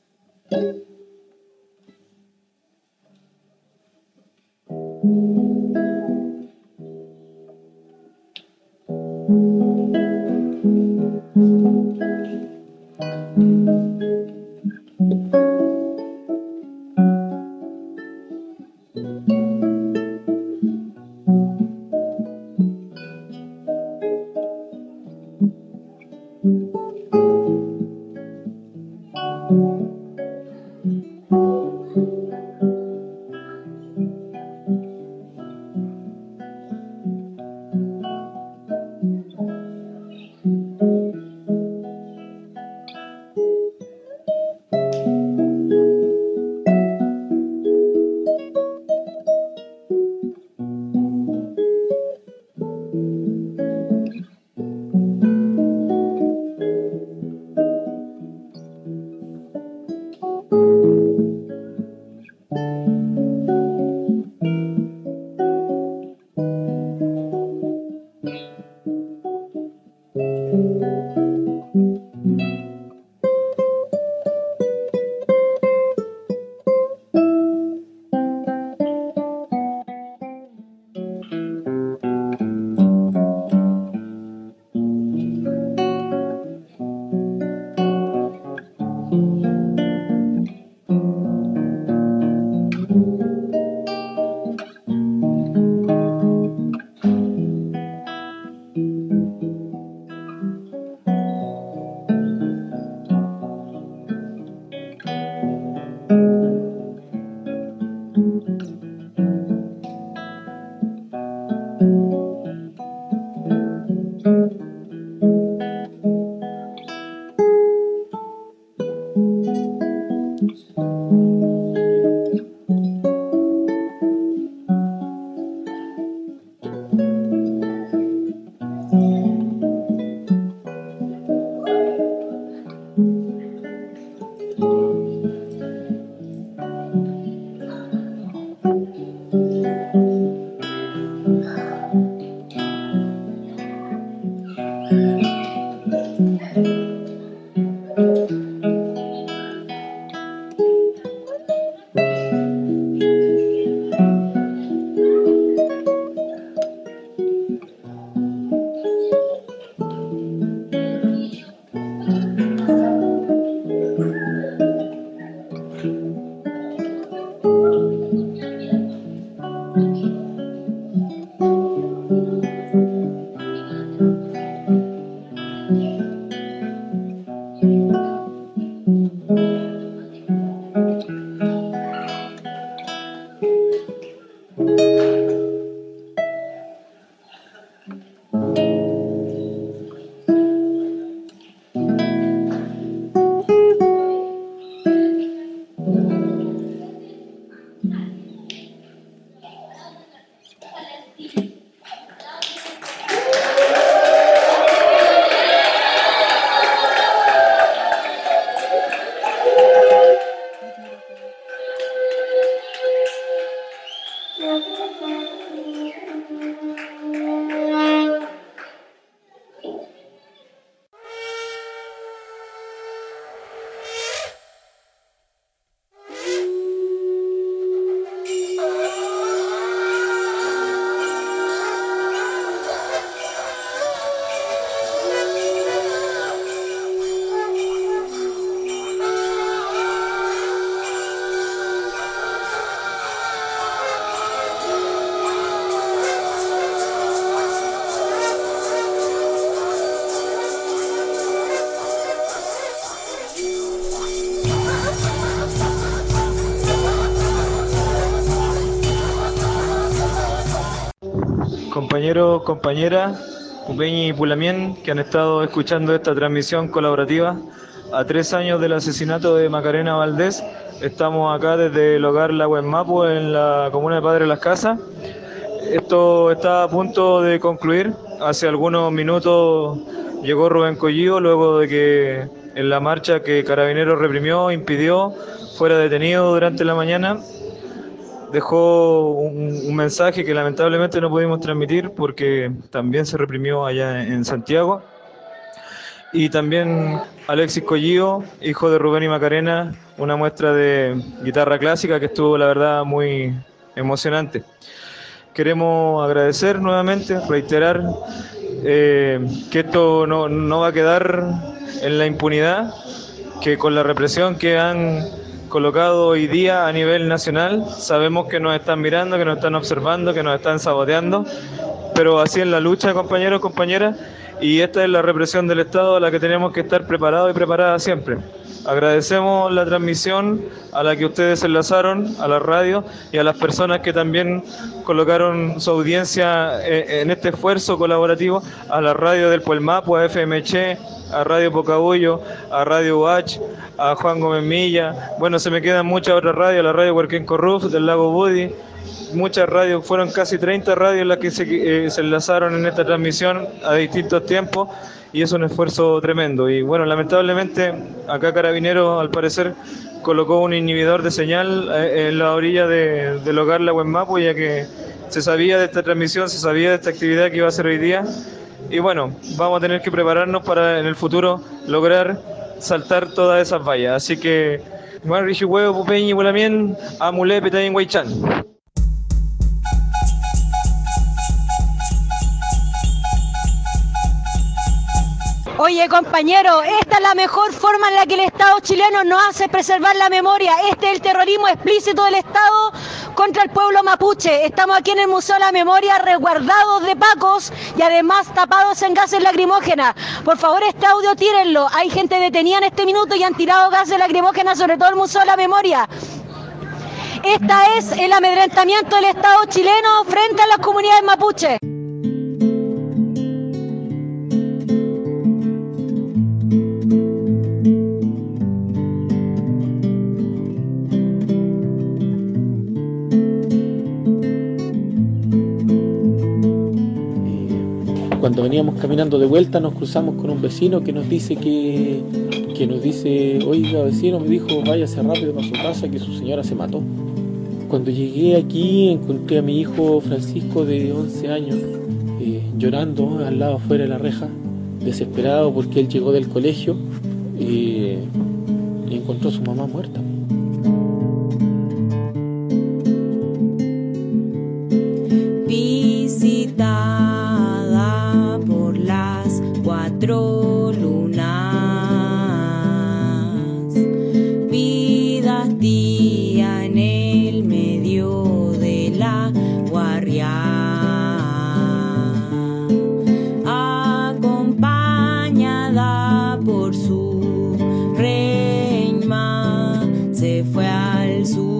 Compañeros, compañeras, Pupeñi y Pulamien, que han estado escuchando esta transmisión colaborativa a 3 años del asesinato de Macarena Valdés. Estamos acá desde el hogar La Huenmapu, en la comuna de Padre Las Casas. Esto está a punto de concluir. Hace algunos minutos llegó Rubén Collido luego de que en la marcha que Carabineros reprimió, impidió, fuera detenido durante la mañana. Dejó un mensaje que lamentablemente no pudimos transmitir porque también se reprimió allá en Santiago. Y también Alexis Collido, hijo de Rubén y Macarena, una muestra de guitarra clásica que estuvo, la verdad, muy emocionante. Queremos agradecer nuevamente, reiterar que esto no va a quedar en la impunidad, que con la represión que han colocado hoy día a nivel nacional, sabemos que nos están mirando, que nos están observando, que nos están saboteando, pero así es la lucha, compañeros, compañeras, y esta es la represión del Estado a la que tenemos que estar preparados y preparadas siempre. Agradecemos la transmisión a la que ustedes se enlazaron, a la radio y a las personas que también colocaron su audiencia en este esfuerzo colaborativo, a la radio del Puelmapo, a FMC, a Radio Pocahullo, a Radio UH, a Juan Gómez Milla. Bueno, se me quedan muchas otras radios, la radio Huerquén Corruf, del Lago Budi. Muchas radios, fueron casi 30 radios las que se enlazaron en esta transmisión a distintos tiempos y es un esfuerzo tremendo. Y bueno, lamentablemente acá Carabineros al parecer colocó un inhibidor de señal en la orilla del hogar La Huenmapu, ya que se sabía de esta transmisión, se sabía de esta actividad que iba a ser hoy día. Y bueno, vamos a tener que prepararnos para en el futuro lograr saltar todas esas vallas. Así que, Marrichu Huevo, Pupeñi, Bulamien, Amulé, Petayin, Huaychan. Oye, compañero, esta es la mejor forma en la que el Estado chileno nos hace preservar la memoria. Este es el terrorismo explícito del Estado contra el pueblo mapuche. Estamos aquí en el Museo de la Memoria, resguardados de pacos y además tapados en gases lacrimógenas. Por favor, este audio tírenlo. Hay gente detenida en este minuto y han tirado gases lacrimógenas sobre todo el Museo de la Memoria. Esta es el amedrentamiento del Estado chileno frente a las comunidades mapuche. Cuando veníamos caminando de vuelta nos cruzamos con un vecino que nos dice oiga vecino, me dijo váyase rápido para su casa que su señora se mató. Cuando llegué aquí encontré a mi hijo Francisco de 11 años llorando al lado afuera de la reja, desesperado porque él llegó del colegio y encontró a su mamá muerta. Visitada por las 4 lunas, vida tía en el medio de la guarria, acompañada por su reina, se fue al sur.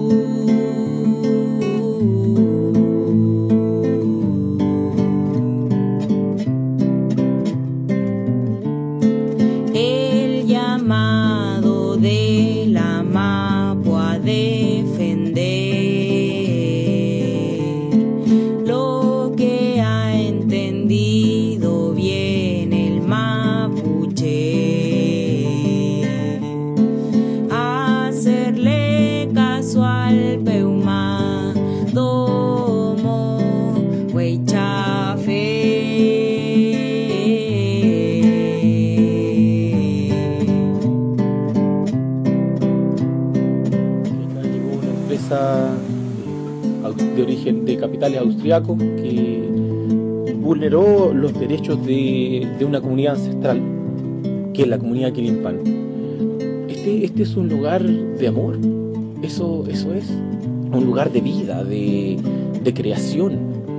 De origen de capitales austriacos que vulneró los derechos de una comunidad ancestral, que es la comunidad Quilimpan. Este es un lugar de amor, eso es un lugar de vida, de creación,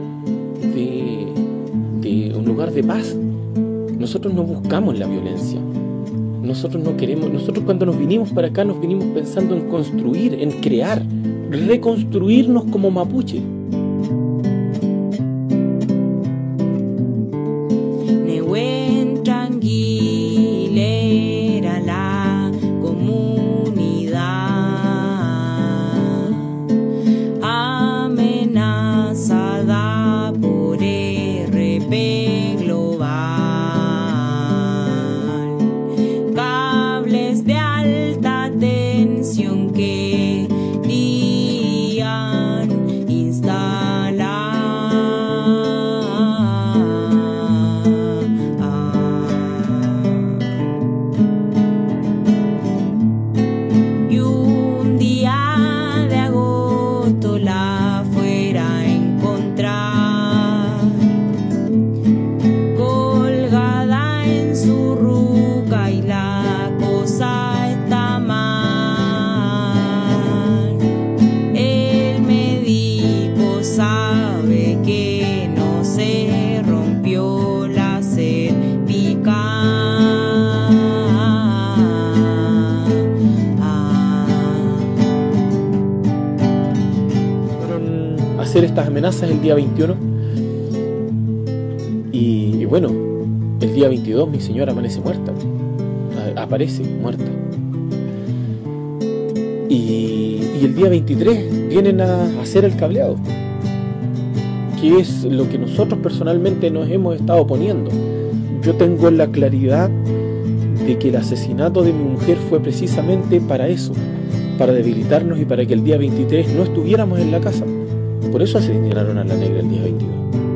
de un lugar de paz. Nosotros no buscamos la violencia. Nosotros no queremos, nosotros cuando nos vinimos para acá nos vinimos pensando en construir, en crear, reconstruirnos como mapuche. Nehuen tranquilera la comunidad, amenazada por RP Global. hacer estas amenazas el día 21. Y bueno, el día 22 mi señora amanece muerta, aparece muerta. Y el día 23 vienen a hacer el cableado, que es lo que nosotros personalmente nos hemos estado oponiendo. Yo tengo la claridad de que el asesinato de mi mujer fue precisamente para eso, para debilitarnos y para que el día 23 no estuviéramos en la casa. Por eso asesinaron a la negra el día 22.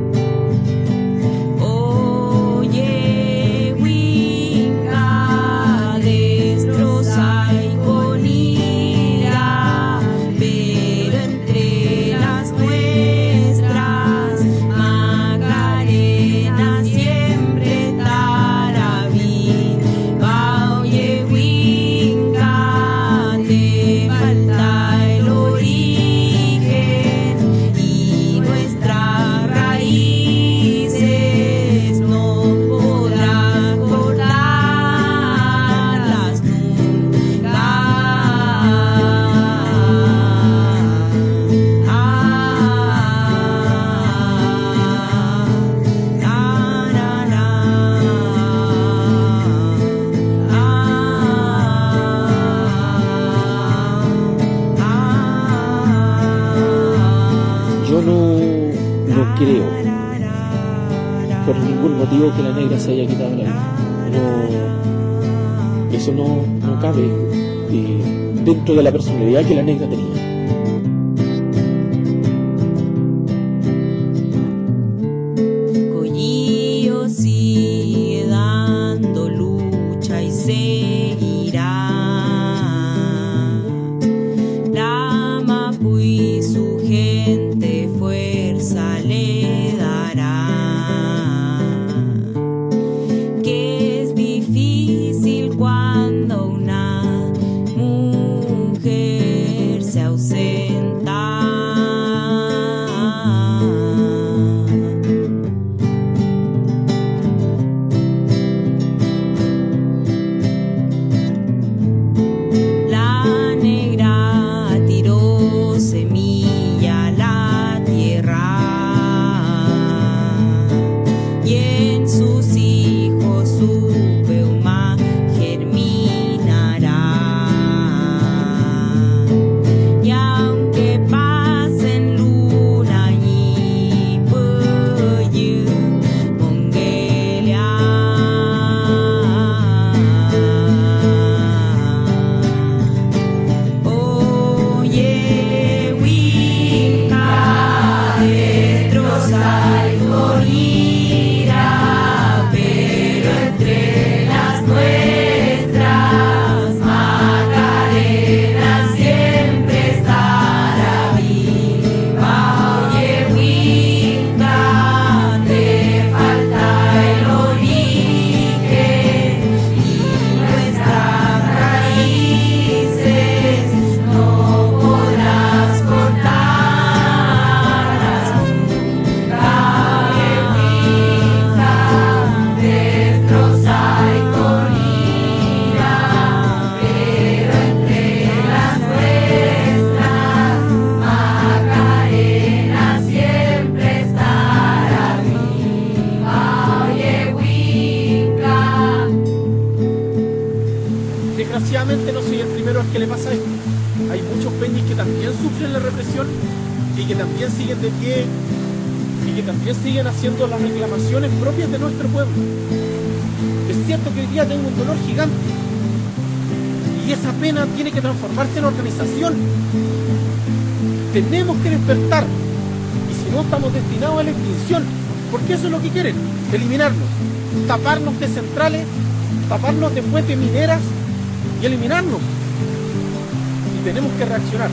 Creo, por ningún motivo, que la negra se haya quitado la vida. No, eso no cabe dentro de la personalidad que la negra tenía. Collillo sigue dando lucha y seguirá. La Mapu y su gente fuerza le dará, que es difícil cuando una mujer se ausenta. La negra tiró semilla a la tierra y en sus hijos su peuma germinará. Y aunque pasen luna y puyu mongelia, oye Winca, destroza y morirá, pero entre las nuestras Macarena siempre estará viva. Oye Winca, te falta el origen y nuestras raíces no podrás cortarlas nunca. Oye Winca, destroza y morirá, pero entre las nuestras Macarena siempre estará viva. Oye Winca. Desgraciadamente no soy el primero al que le pasa esto. Hay muchos peñis que también sufren la represión y que también siguen de pie y que también siguen haciendo las reclamaciones propias de nuestro pueblo. Es cierto que hoy día tengo un dolor gigante y esa pena tiene que transformarse en organización. Tenemos que despertar, y si no estamos destinados a la extinción, porque eso es lo que quieren, eliminarnos, taparnos de centrales, taparnos después de mineras y eliminarnos. Y tenemos que reaccionar.